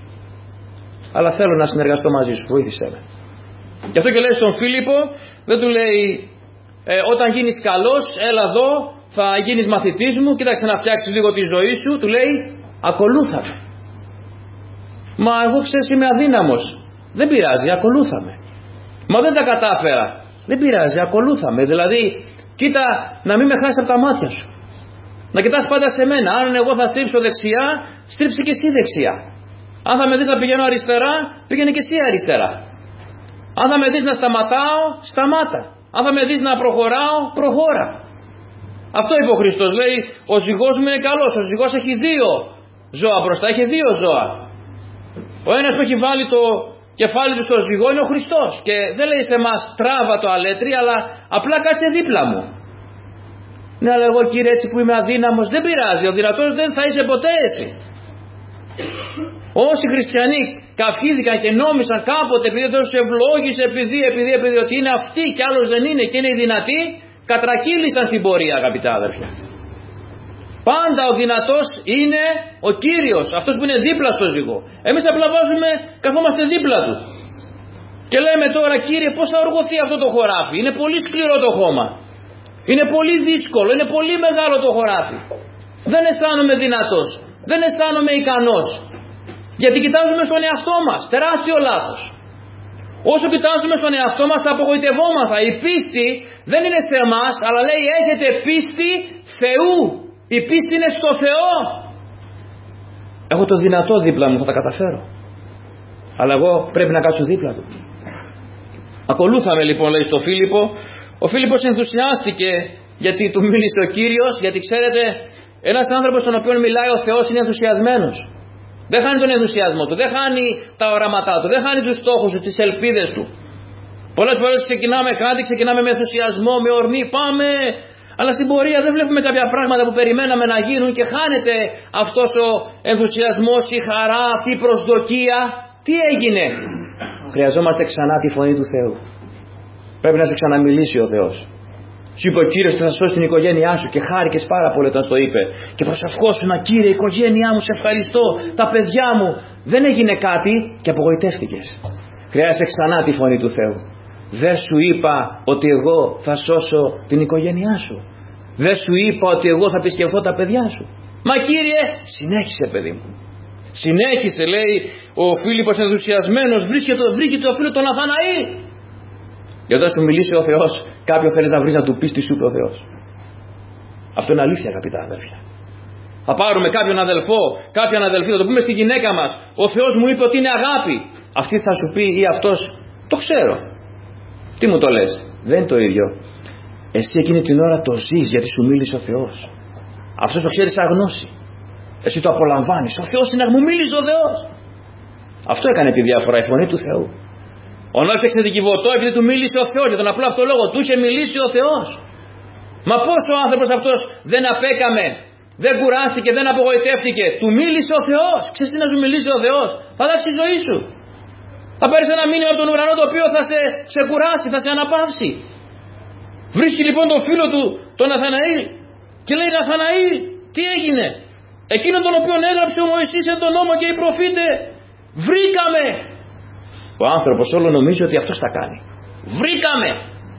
αλλά θέλω να συνεργαστώ μαζί σου, βοήθησέ με. Γι' αυτό και λέει στον Φίλιππο, δεν του λέει ε, όταν γίνεις καλός, έλα εδώ, θα γίνεις μαθητής μου, κοίταξε να φτιάξεις λίγο τη ζωή σου. Του λέει, ακολούθαμε. Μα εγώ ξέρεις είμαι αδύναμος. Δεν πειράζει, ακολούθαμε. Μα δεν τα κατάφερα. Δεν πειράζει, ακολούθαμε. Δηλαδή, κοίτα να μην με χάσεις από τα μάτια σου. Να κοιτάς πάντα σε μένα. Αν εγώ θα στρίψω δεξιά, στρίψε και εσύ δεξιά. Αν θα με δεις να πηγαίνω αριστερά, πήγαινε και εσύ αριστερά. Αν θα με δεις να σταματάω, σταμάτα. Αν θα με δεις να προχωράω, προχώρα. Αυτό είπε ο Χριστός. Λέει, ο ζυγός μου είναι καλός. Ο ζυγός έχει δύο ζώα μπροστά. Έχει δύο ζώα. Ο ένας που έχει βάλει το κεφάλι του στο ζυγό είναι ο Χριστός. Και δεν λέει σε εμάς τράβα το αλέτρι, αλλά απλά κάτσε δίπλα μου. Ναι, αλλά εγώ, Κύριε, έτσι που είμαι αδύναμος, δεν πειράζει. Ο δυνατός δεν θα είσαι ποτέ εσύ. Όσοι χριστιανοί καυχήθηκαν και νόμισαν κάποτε επειδή ο Θεός τους ευλόγησε, επειδή, επειδή, επειδή, ότι είναι αυτοί και άλλος δεν είναι και είναι οι δυνατοί, κατρακύλησαν στην πορεία, αγαπητά αδερφιά. Πάντα ο δυνατός είναι ο Κύριος, αυτός που είναι δίπλα στο ζυγό. Εμείς απλά βάζουμε, καθόμαστε δίπλα του. Και λέμε τώρα, Κύριε, πώς θα οργωθεί αυτό το χωράφι? Είναι πολύ σκληρό το χώμα. Είναι πολύ δύσκολο, είναι πολύ μεγάλο το χωράφι. Δεν αισθάνομαι δυνατός, δεν αισθάνομαι ικανός. Γιατί κοιτάζουμε στον εαυτό μας, τεράστιο λάθος. Όσο κοιτάζουμε στον εαυτό μας θα απογοητευόμαθα. Η πίστη δεν είναι σε εμάς, αλλά λέει έχετε πίστη Θεού. Η πίστη είναι στο Θεό. Έχω το δυνατό δίπλα μου, θα τα καταφέρω. Αλλά εγώ πρέπει να κάτσω δίπλα του. Ακολούθαμε λοιπόν, λέει στο Φίλιππο. Ο Φίλιππος ενθουσιάστηκε γιατί του μίλησε ο Κύριος, γιατί ξέρετε, ένας άνθρωπος τον οποίο μιλάει ο Θεός είναι ενθουσιασμένος. Δεν χάνει τον ενθουσιασμό του, δεν χάνει τα οράματά του, δεν χάνει τους στόχους του, τις ελπίδες του. Πολλές φορές ξεκινάμε κάτι, ξεκινάμε με ενθουσιασμό, με ορμή, πάμε. Αλλά στην πορεία δεν βλέπουμε κάποια πράγματα που περιμέναμε να γίνουν και χάνεται αυτός ο ενθουσιασμός, η χαρά, αυτή η προσδοκία. Τι έγινε? Χρειαζόμαστε ξανά τη φωνή του Θεού. Πρέπει να σε ξαναμιλήσει ο Θεός. Σου είπε ο Κύριος ότι θα σώσει την οικογένειά σου και χάρηκες πάρα πολύ όταν στο είπε. Και προσευχόσουνα, Κύριε, η οικογένειά μου, σε ευχαριστώ, τα παιδιά μου. Δεν έγινε κάτι και απογοητεύτηκες. Χρειάζεσαι ξανά τη φωνή του Θεού. Δεν σου είπα ότι εγώ θα σώσω την οικογένειά σου? Δεν σου είπα ότι εγώ θα επισκεφθώ τα παιδιά σου? Μα Κύριε, συνέχισε παιδί μου. Συνέχισε, λέει ο Φίλιππος ενθουσιασμένος, βρήκε το φίλο τον Ναθαναήλ. Γιατί όταν σου μιλήσει ο Θεός, κάποιον θέλει να βρει να του πει τι σου είπε ο Θεός. Αυτό είναι αλήθεια, αγαπητά αδέρφια. Θα πάρουμε κάποιον αδελφό, κάποιον αδελφή, θα το πούμε στη γυναίκα μας. Ο Θεός μου είπε ότι είναι αγάπη. Αυτή θα σου πει ή αυτός, το ξέρω. Τι μου το λες? Δεν είναι το ίδιο. Εσύ εκείνη την ώρα το ζεις γιατί σου μίλησε ο Θεός. Αυτό το ξέρεις σαν γνώση. Εσύ το απολαμβάνεις. Ο Θεός είναι, μου μίλησε ο Θεός. Αυτό έκανε τη διαφορά, η φωνή του Θεού. Ο Νόε έπαιξε την Κιβωτό επειδή του μίλησε ο Θεός. Για τον απλό αυτό λόγο του είχε μιλήσει ο Θεός. Μα πώς ο άνθρωπος αυτός δεν απέκαμε, δεν κουράστηκε, δεν απογοητεύτηκε? Του μίλησε ο Θεός. Ξέρεις τι να σου μιλήσει ο Θεός? Θα αλλάξει η ζωή σου. Θα πάρεις ένα μήνυμα από τον ουρανό το οποίο θα σε, σε κουράσει, θα σε αναπαύσει. Βρίσκει λοιπόν τον φίλο του, τον Ναθαναήλ, και λέει, Ναθαναήλ, τι έγινε? Εκείνον τον οποίο έγραψε ο Μωυσής εν τον νόμο και οι προφήτες, βρήκαμε. Ο άνθρωπος όλο νομίζει ότι αυτός θα κάνει. Βρήκαμε.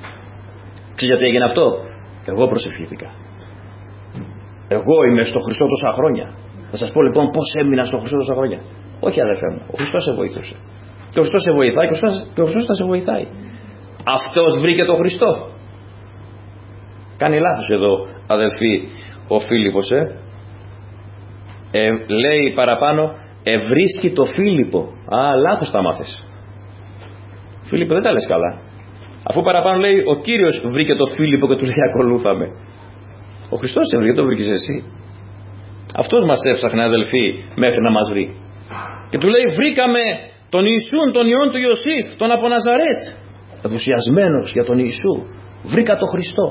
Ξέρετε γιατί έγινε αυτό? Εγώ προσευχήθηκα. Εγώ είμαι στο Χριστό τόσα χρόνια. Θα σας πω λοιπόν πώς έμεινα στο Χριστό τόσα χρόνια. Όχι αδερφέ μου, ο Χριστός σε βοήθησε. Και ο Χριστός σε βοηθάει και ο Χριστός, και ο Χριστός θα σε βοηθάει. Αυτός βρήκε τον Χριστό. Κάνει λάθος εδώ αδελφοί ο Φίλιππος ε. Ε, λέει παραπάνω, ευρίσκει το Φίλιππο. Α, λάθος τα μάθες. Φίλιππο, δεν τα λες καλά. Αφού παραπάνω λέει ο Κύριος βρήκε το Φίλιππο και του λέει ακολούθαμε. Ο Χριστός σε βρήκε, το βρήκες εσύ. Αυτός μας έψαχνε αδελφοί μέχρι να μας βρει. Και του λέει βρήκαμε τον Ιησούν, τον Υιόν του Ιωσήφ, τον από Ναζαρέτ. Ενθουσιασμένος για τον Ιησού. Βρήκα τον Χριστό.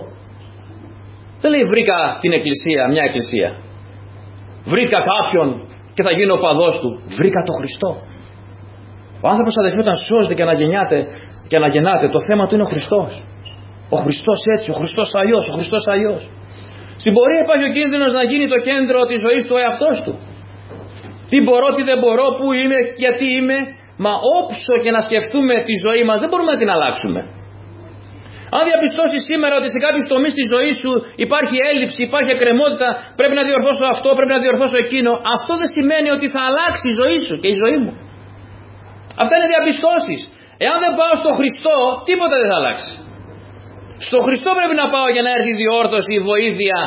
Δεν λέει βρήκα την εκκλησία, μια εκκλησία. Βρήκα κάποιον και θα γίνω ο παδός του. Βρήκα τον Χριστό. Ο άνθρωπος αδελφοί όταν σώζεται και αναγεννιάται και αναγεννάται, το θέμα του είναι ο Χριστός. Ο Χριστός έτσι, ο Χριστός αλλιώς, ο Χριστός αλλιώς. Στην πορεία υπάρχει ο κίνδυνος να γίνει το κέντρο της ζωής του ο εαυτός του. Τι μπορώ, τι δεν μπορώ, πού είμαι, γιατί είμαι. Μα όψο και να σκεφτούμε τη ζωή μας δεν μπορούμε να την αλλάξουμε. Αν διαπιστώσεις σήμερα ότι σε κάποιους τομείς της ζωής σου υπάρχει έλλειψη, υπάρχει εκκρεμότητα, πρέπει να διορθώσω αυτό, πρέπει να διορθώσω εκείνο, αυτό δεν σημαίνει ότι θα αλλάξει η ζωή σου και η ζωή μου. Αυτά είναι διαπιστώσεις. Εάν δεν πάω στο Χριστό, τίποτα δεν θα αλλάξει. Στο Χριστό πρέπει να πάω για να έρθει η διόρθωση, η βοήθεια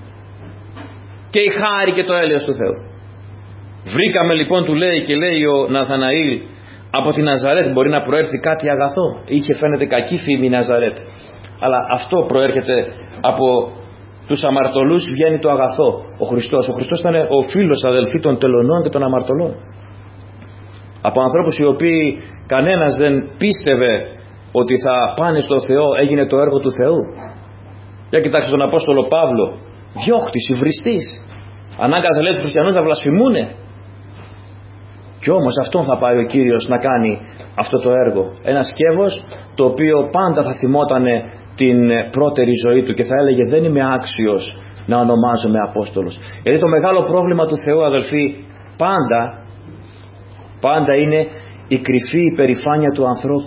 και η χάρη και το έλεος του Θεού. Βρήκαμε λοιπόν, του λέει και λέει ο Ναθαναήλ, από τη Ναζαρέτ μπορεί να προέρθει κάτι αγαθό. Είχε φαίνεται κακή φήμη η Ναζαρέτ. Αλλά αυτό προέρχεται από τους αμαρτωλούς, βγαίνει το αγαθό. Ο Χριστός. Ο Χριστός ήταν ο φίλος αδελφοί των τελωνών και των αμαρτωλών. Από ανθρώπους οι οποίοι κανένας δεν πίστευε ότι θα πάνε στο Θεό, έγινε το έργο του Θεού. Για κοιτάξτε τον Απόστολο Παύλο, διώχτης, υβριστής. Ανάγκαζε λέει τους χριστιανούς να βλασφημούνε. Κι όμως αυτόν θα πάει ο Κύριος να κάνει αυτό το έργο. Ένα σκεύος το οποίο πάντα θα θυμότανε την πρώτερη ζωή του και θα έλεγε δεν είμαι άξιος να ονομάζομαι Απόστολος. Γιατί το μεγάλο πρόβλημα του Θεού, αδελφοί, πάντα, πάντα είναι η κρυφή υπερηφάνεια του ανθρώπου.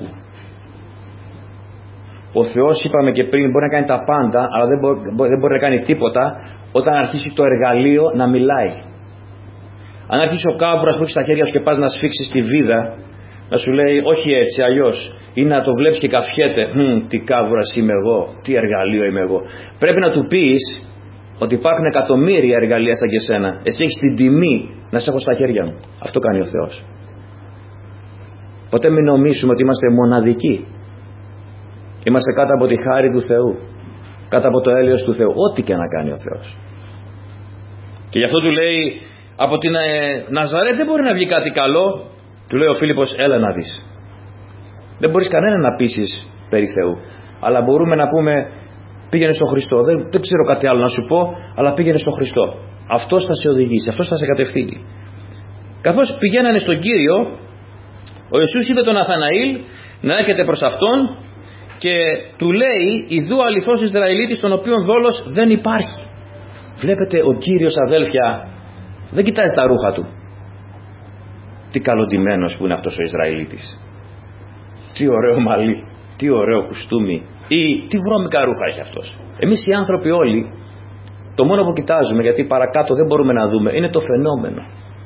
Ο Θεός, είπαμε και πριν, μπορεί να κάνει τα πάντα, αλλά δεν μπορεί, δεν μπορεί να κάνει τίποτα όταν αρχίσει το εργαλείο να μιλάει. Αν αρχίσει ο κάβουρας που έχει στα χέρια σου και πας να σφίξεις τη βίδα, να σου λέει όχι έτσι, αλλιώς, ή να το βλέπεις και καφιέται, τι κάβουρας είμαι εγώ, τι εργαλείο είμαι εγώ. Πρέπει να του πεις ότι υπάρχουν εκατομμύρια εργαλεία σαν και σένα. Εσύ έχεις την τιμή να σε έχω στα χέρια μου. Αυτό κάνει ο Θεός. Ποτέ μην νομίσουμε ότι είμαστε μοναδικοί. Είμαστε κάτω από τη χάρη του Θεού, κάτω από το έλεος του Θεού, ό,τι και να κάνει ο Θεός. Και γι' αυτό του λέει, από την ε, Ναζαρέτ δεν μπορεί να βγει κάτι καλό. Του λέει ο Φίλιππος, έλα να δεις. Δεν μπορείς κανένα να πείσεις περί Θεού, αλλά μπορούμε να πούμε, πήγαινε στο Χριστό. Δεν, δεν ξέρω κάτι άλλο να σου πω, αλλά πήγαινε στο Χριστό. Αυτός θα σε οδηγήσει, αυτός θα σε κατευθύνει. Καθώς πηγαίνανε στον Κύριο, ο Ιησούς είπε τον Ναθαναήλ να έρχεται προς αυτόν και του λέει, ιδού αληθώς Ισραηλίτης, τον οποίον δόλος δεν υπάρχει. Βλέπετε, ο Κύριος, αδέλφια, δεν κοιτάζει τα ρούχα του. Τι καλοντημένος που είναι αυτός ο Ισραηλίτης. Τι ωραίο μαλλί, τι ωραίο κουστούμι, ή τι βρώμικα ρούχα έχει αυτός. Εμείς οι άνθρωποι όλοι, το μόνο που κοιτάζουμε, γιατί παρακάτω δεν μπορούμε να δούμε, είναι το φαινόμενο.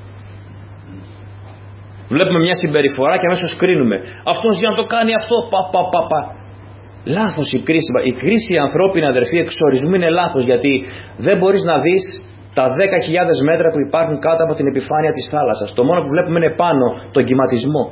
Βλέπουμε μια συμπεριφορά και αμέσως κρίνουμε. Αυτός για να το κάνει αυτό, πα πα πα πα. Λάθος η κρίση. Η κρίση, ανθρώπινη, αδερφοί, εξορισμού είναι λάθος, γιατί δεν μπορείς να δεις τα δέκα χιλιάδες μέτρα που υπάρχουν κάτω από την επιφάνεια της θάλασσας. Το μόνο που βλέπουμε είναι πάνω, τον κυματισμό.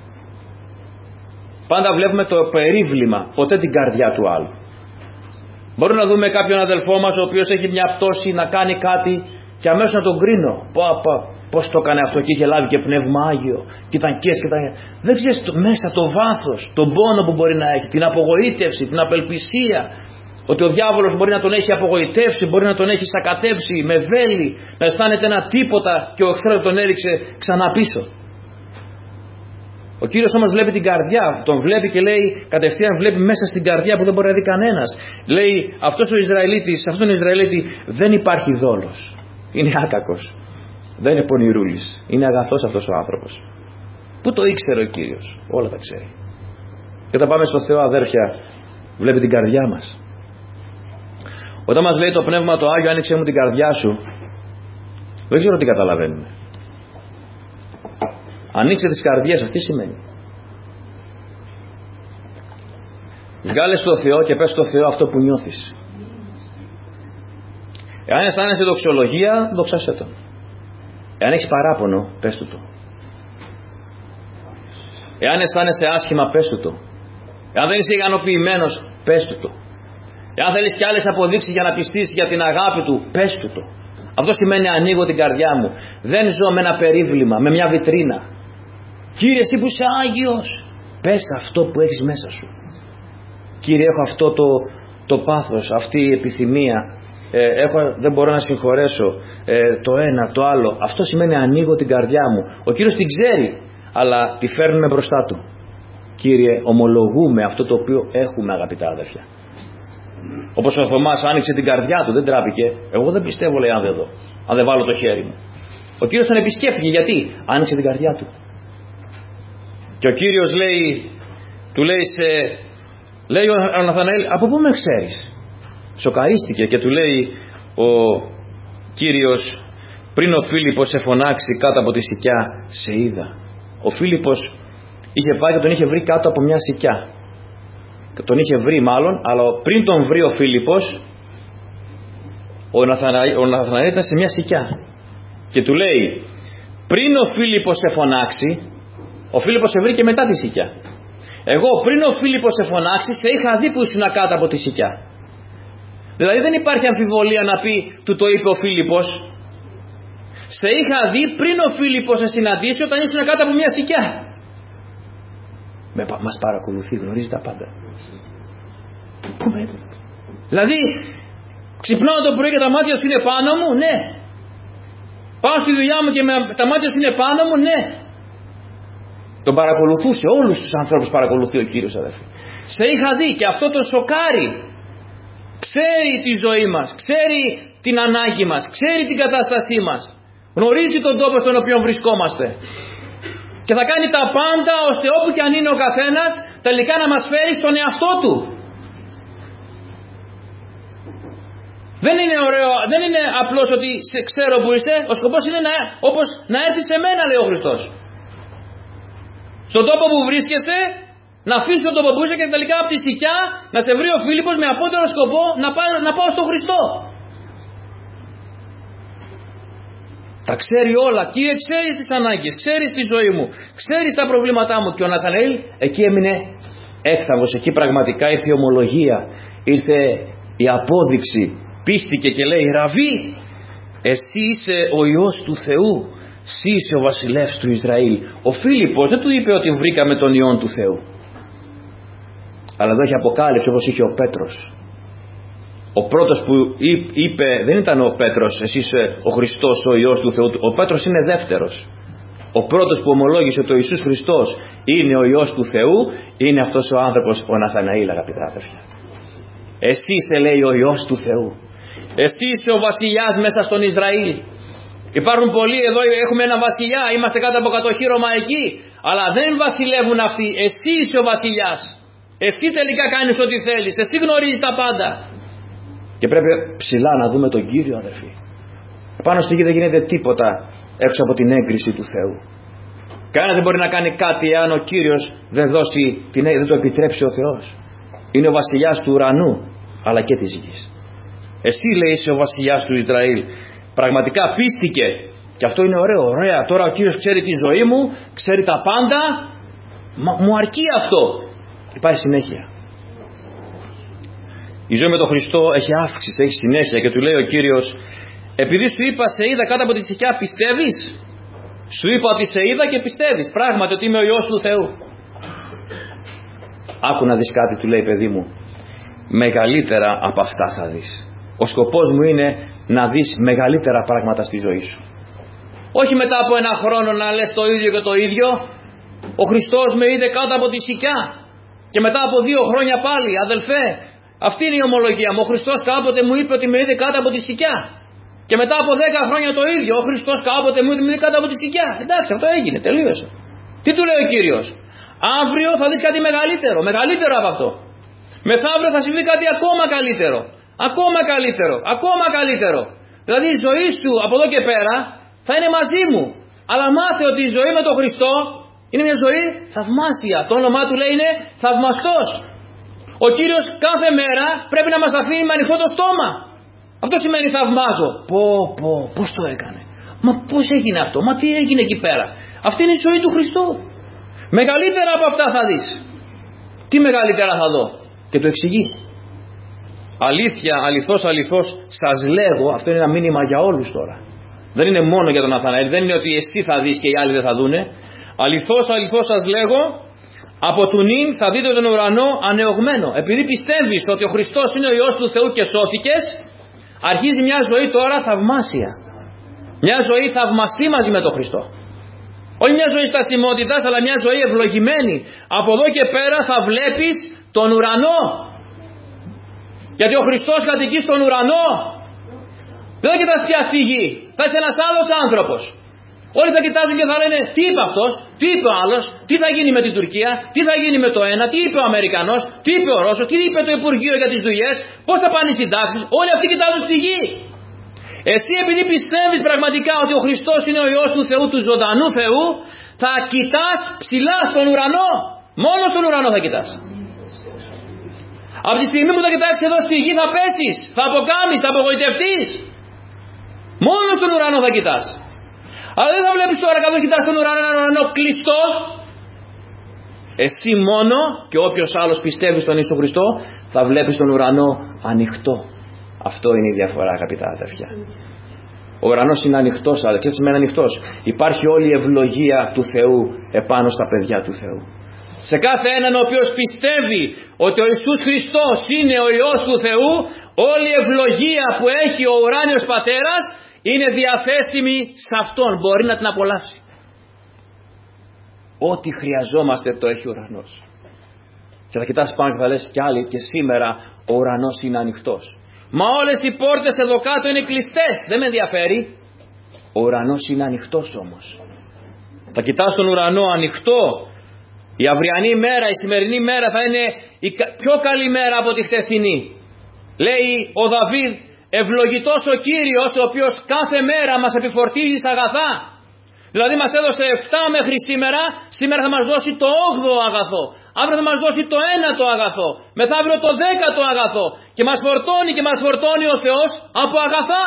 Πάντα βλέπουμε το περίβλημα, ποτέ την καρδιά του άλλου. Μπορούμε να δούμε κάποιον αδελφό μας ο οποίος έχει μια πτώση να κάνει κάτι και αμέσως να τον κρίνω. Πα, πα, πώς το έκανε αυτό και είχε λάβει και πνεύμα Άγιο και ήταν κες και ήταν... Δεν ξέρεις το, μέσα το βάθος, τον πόνο που μπορεί να έχει, την απογοήτευση, την απελπισία. Ότι ο διάβολος μπορεί να τον έχει απογοητεύσει, μπορεί να τον έχει σακατεύσει με βέλη, να αισθάνεται ένα τίποτα και ο εχθρός τον έριξε ξανά πίσω. Ο Κύριος όμως βλέπει την καρδιά, τον βλέπει και λέει, κατευθείαν βλέπει μέσα στην καρδιά που δεν μπορεί να δει κανένας. Λέει, αυτός ο Ισραηλίτης, αυτόν τον Ισραηλίτη δεν υπάρχει δόλος. Είναι άκακος. Δεν είναι πονηρούλης. Είναι αγαθός αυτός ο άνθρωπος. Πού το ήξερε ο Κύριος? Όλα τα ξέρει. Και όταν πάμε στο Θεό, αδέρφια, βλέπει την καρδιά μας. Όταν μας λέει το Πνεύμα το Άγιο, άνοιξε μου την καρδιά σου, δεν ξέρω τι καταλαβαίνουμε. Ανοίξε τις καρδιές, αυτή σημαίνει. Βγάλε στο Θεό και πες στο Θεό αυτό που νιώθεις. Εάν αισθάνεσαι δοξολογία, δοξάσαι τον. Εάν έχεις παράπονο, πες του το. Εάν αισθάνεσαι άσχημα, πες του το. Εάν δεν είσαι ικανοποιημένος, πες του το. Εάν θέλεις κι άλλες αποδείξεις για να πιστείς για την αγάπη του, πες του το. Αυτό σημαίνει ανοίγω την καρδιά μου. Δεν ζω με ένα περίβλημα, με μια βιτρίνα. Κύριε, εσύ που είσαι Άγιος, πες αυτό που έχεις μέσα σου. Κύριε, έχω αυτό το, το πάθος, αυτή η επιθυμία. Ε, έχω, δεν μπορώ να συγχωρέσω. Ε, το ένα, το άλλο. Αυτό σημαίνει ανοίγω την καρδιά μου. Ο Κύριος την ξέρει, αλλά τη φέρνουμε μπροστά του. Κύριε, ομολογούμε αυτό το οποίο έχουμε, αγαπητά αδέρφια. Όπως ο Θωμάς άνοιξε την καρδιά του, δεν τράπηκε. Εγώ δεν πιστεύω, λέει, αν δεν δω, αν δεν βάλω το χέρι μου. Ο Κύριος τον επισκέφθηκε, γιατί? Άνοιξε την καρδιά του. Και ο Κύριος λέει, του λέει, σε, λέει ο Ναθαναήλ, από πού με ξέρεις? Σοκαρίστηκε και του λέει ο Κύριος, πριν ο Φίλιππος σε φωνάξει κάτω από τη σικιά, σε είδα. Ο Φίλιππος είχε πάει και τον είχε βρει κάτω από μια σικιά. Τον είχε βρει μάλλον, αλλά πριν τον βρει ο Φίλιππος, ο Ναθαναήλ, ο Ναθαναήλ ήταν σε μια σικιά. Και του λέει, πριν ο Φίλιππος σε φωνάξει, ο Φίλιππος σε βρήκε μετά τη σικιά. Εγώ πριν ο Φίλιππος σε φωνάξει, σε είχα δει που ήσουν κάτω από τη σικιά. Δηλαδή δεν υπάρχει αμφιβολία να πει, του το είπε ο Φίλιππος. Σε είχα δει πριν ο Φίλιππος σε συναντήσει όταν ήσουν κάτω από μια σικιά. Με, μας παρακολουθεί, γνωρίζει τα πάντα. Πού με... Δηλαδή ξυπνάω το πρωί και τα μάτια σου είναι πάνω μου, ναι. Πάω στη δουλειά μου και με, τα μάτια σου είναι πάνω μου, ναι. Τον παρακολουθούσε, όλους τους ανθρώπους παρακολουθεί ο Κύριος, αδερφοί. Σε είχα δει και αυτό τον σοκάρει. Ξέρει τη ζωή μας, ξέρει την ανάγκη μας, ξέρει την κατάστασή μας, γνωρίζει τον τόπο στον οποίο βρισκόμαστε και θα κάνει τα πάντα ώστε όπου και αν είναι ο καθένας τελικά να μας φέρει στον εαυτό του. Δεν είναι ωραίο, δεν είναι απλώς ότι σε ξέρω που είσαι, ο σκοπός είναι να, όπως να έρθει σε μένα, λέει ο Χριστός. Στον τόπο που βρίσκεσαι, να αφήσεις τον τόπο που είσαι και τελικά από τη Σικιά να σε βρει ο Φίλιππος με απότερο σκοπό να πάω, να πάω στον Χριστό. Τα ξέρει όλα. Κύριε, ξέρεις τις ανάγκες, ξέρεις τη ζωή μου, ξέρεις τα προβλήματά μου. Και ο Ναθαναήλ εκεί έμεινε έκθαμος. Εκεί πραγματικά ήρθε η ομολογία, ήρθε η απόδειξη. Πίστηκε και λέει, Ραβί, εσύ είσαι ο Υιός του Θεού, εσύ είσαι ο βασιλεύς του Ισραήλ. Ο Φίλιππος δεν του είπε ότι βρήκαμε τον Υιόν του Θεού, αλλά εδώ έχει αποκάλυψη όπως είχε ο Πέτρος. Ο πρώτος που είπε δεν ήταν ο Πέτρος, εσύ είσαι ο Χριστός, ο Υιός του Θεού. Ο Πέτρος είναι δεύτερος. Ο πρώτος που ομολόγησε το Ιησούς Χριστός είναι ο Υιός του Θεού, είναι αυτός ο άνθρωπος, ο Ναθαναήλ, αγαπητά αδέρφια. Εσύ είσαι, λέει, ο Υιός του Θεού. Εσύ είσαι ο βασιλιάς μέσα στον Ισραήλ. Υπάρχουν πολλοί εδώ, έχουμε ένα βασιλιά, είμαστε κάτω από κατοχή ρωμαϊκή, αλλά δεν βασιλεύουν αυτοί. Εσύ είσαι ο βασιλιάς. Εσύ τελικά κάνεις ό,τι θέλεις. Εσύ γνωρίζεις τα πάντα. Και πρέπει ψηλά να δούμε τον Κύριο, αδερφοί. Πάνω στη γη δεν γίνεται τίποτα έξω από την έγκριση του Θεού. Κανένα δεν μπορεί να κάνει κάτι εάν ο Κύριος δεν δώσει, την, δεν το επιτρέψει ο Θεός. Είναι ο βασιλιάς του ουρανού αλλά και της γης. Εσύ, λέει, είσαι ο βασιλιάς του Ισραήλ. Πραγματικά πίστηκε. Και αυτό είναι ωραίο. Ωραία. Τώρα ο Κύριος ξέρει τη ζωή μου, ξέρει τα πάντα. Μα, μου αρκεί αυτό. Υπάρχει συνέχεια. Η ζωή με τον Χριστό έχει αύξηση, έχει συνέχεια και του λέει ο Κύριος, επειδή σου είπα σε είδα κάτω από τη Σικιά, πιστεύεις? Σου είπα ότι σε είδα και πιστεύεις πράγματι ότι είμαι ο Υιός του Θεού. Άκου να δεις κάτι, του λέει, παιδί μου, μεγαλύτερα από αυτά θα δεις. Ο σκοπός μου είναι να δεις μεγαλύτερα πράγματα στη ζωή σου. Όχι μετά από ένα χρόνο να λες το ίδιο και το ίδιο. Ο Χριστός με είδε κάτω από τη Σικιά και μετά από δύο χρόνια πάλι, αδελφέ, αυτή είναι η ομολογία μου. Ο Χριστός κάποτε μου είπε ότι με είδε κάτω από τη Σικιά. Και μετά από δέκα χρόνια το ίδιο. Ο Χριστός κάποτε μου είδε κάτω από τη Σικιά. Εντάξει, αυτό έγινε, τελείωσε. Τι του λέει ο Κύριος? Αύριο θα δεις κάτι μεγαλύτερο. Μεγαλύτερο από αυτό. Μεθαύριο θα συμβεί κάτι ακόμα καλύτερο. Ακόμα καλύτερο. Ακόμα καλύτερο. Δηλαδή η ζωή σου από εδώ και πέρα θα είναι μαζί μου. Αλλά μάθε ότι η ζωή με τον Χριστό είναι μια ζωή θαυμάσια. Το όνομά του, λέει, είναι θαυμαστός. Ο Κύριος κάθε μέρα πρέπει να μας αφήνει με ανοιχτό το στόμα. Αυτό σημαίνει θαυμάζω. Πω πω, πώς το έκανε? Μα πώς έγινε αυτό? Μα τι έγινε εκεί πέρα? Αυτή είναι η ζωή του Χριστού. Μεγαλύτερα από αυτά θα δεις. Τι μεγαλύτερα θα δω? Και το εξηγεί. Αλήθεια, αληθώς, αληθώς σας λέγω, αυτό είναι ένα μήνυμα για όλους τώρα. Δεν είναι μόνο για τον Ναθαναήλ, δεν είναι ότι εσύ θα δεις και οι άλλοι δεν θα δούνε. Αληθώς, αληθώς σας λέγω, από του νυν θα δείτε τον ουρανό ανεωγμένο. Επειδή πιστεύεις ότι ο Χριστός είναι ο Υιός του Θεού και σώθηκες, αρχίζει μια ζωή τώρα θαυμάσια. Μια ζωή θαυμαστή μαζί με τον Χριστό. Όχι μια ζωή στασιμότητας, αλλά μια ζωή ευλογημένη. Από εδώ και πέρα θα βλέπεις τον ουρανό. Γιατί ο Χριστός κατοικεί στον ουρανό. Δεν θα κοιτάς πια στη γη. Θα είσαι ένας άλλος άνθρωπος. Όλοι θα κοιτάζουν και θα λένε, τι είπε αυτός, τι είπε ο άλλος, τι θα γίνει με την Τουρκία, τι θα γίνει με το ένα, τι είπε ο Αμερικανός, τι είπε ο Ρώσος, τι είπε το Υπουργείο για τις δουλειές, πώς θα πάνε οι συντάξεις. Όλοι αυτοί κοιτάζουν στη γη. Εσύ, επειδή πιστεύεις πραγματικά ότι ο Χριστός είναι ο Υιός του Θεού, του ζωντανού Θεού, θα κοιτάς ψηλά στον ουρανό. Μόνο στον ουρανό θα κοιτάς. Από τη στιγμή που θα κοιτάξεις εδώ στη γη θα πέσεις, θα αποκάμεις, θα απογοητευτείς. Μόνο στον ουρανό θα κοιτάς. Αλλά δεν θα βλέπεις τώρα καθώς κοιτάς τον ουρανό, έναν ουρανό κλειστό. Εσύ μόνο και όποιος άλλος πιστεύει στον Ιησού Χριστό θα βλέπεις τον ουρανό ανοιχτό. Αυτό είναι η διαφορά, αγαπητά αδερφιά. Ο ουρανός είναι ανοιχτός, αλλά τι σημαίνει ανοιχτός? Υπάρχει όλη η ευλογία του Θεού επάνω στα παιδιά του Θεού. Σε κάθε έναν ο οποίος πιστεύει ότι ο Ιησούς Χριστός είναι ο Υιός του Θεού, όλη η ευλογία που έχει ο ουράνιος Πατέρας είναι διαθέσιμη σε Αυτόν. Μπορεί να την απολαύσει. Ό,τι χρειαζόμαστε το έχει ο ουρανός. Και θα κοιτάς πάνω και θα λες κι άλλοι, και σήμερα ο ουρανός είναι ανοιχτός. Μα όλες οι πόρτες εδώ κάτω είναι κλειστές. Δεν με ενδιαφέρει. Ο ουρανός είναι ανοιχτός όμως. Θα κοιτάς τον ουρανό ανοιχτό. Η αυριανή μέρα, η σημερινή μέρα θα είναι η πιο καλή μέρα από τη χτεσινή. Λέει ο Δαβίδ, ευλογητός ο Κύριος, ο οποίος κάθε μέρα μας επιφορτίζει σ' αγαθά. Δηλαδή μας έδωσε εφτά μέχρι σήμερα, σήμερα θα μας δώσει το όγδοο αγαθό. Αύριο θα μας δώσει το ένατο αγαθό. Μεθαύριο το δέκατο αγαθό. Και μας φορτώνει και μας φορτώνει ο Θεός από αγαθά.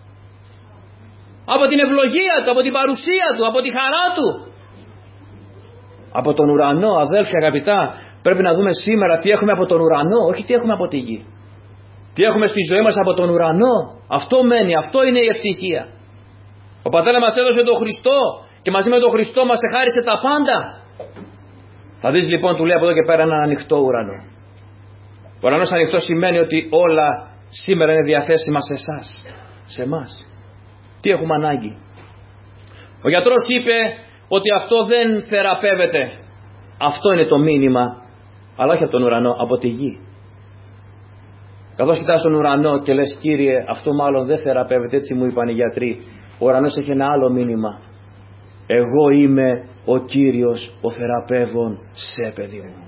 Από την ευλογία του, από την παρουσία του, από τη χαρά του. Από τον ουρανό, αδέλφια αγαπητά, πρέπει να δούμε σήμερα τι έχουμε από τον ουρανό, όχι τι έχουμε από τη γη. Τι έχουμε στη ζωή μας από τον ουρανό. Αυτό μένει, αυτό είναι η ευτυχία. Ο Πατέρας μας έδωσε τον Χριστό και μαζί με τον Χριστό μας εχάρισε τα πάντα. Θα δεις λοιπόν, του λέει από εδώ και πέρα, έναν ανοιχτό ουρανό. Ο ουρανός ανοιχτό σημαίνει ότι όλα σήμερα είναι διαθέσιμα σε εσάς, σε εμάς. Τι έχουμε ανάγκη. Ο γιατρός είπε ότι αυτό δεν θεραπεύεται. Αυτό είναι το μήνυμα, αλλά όχι από τον ουρανό, από τη γη. Καθώς κοιτάς τον ουρανό και λες, Κύριε, αυτό μάλλον δεν θεραπεύεται, έτσι μου είπαν οι γιατροί. Ο ουρανός έχει ένα άλλο μήνυμα. Εγώ είμαι ο Κύριος, ο θεραπεύων σε, παιδί μου.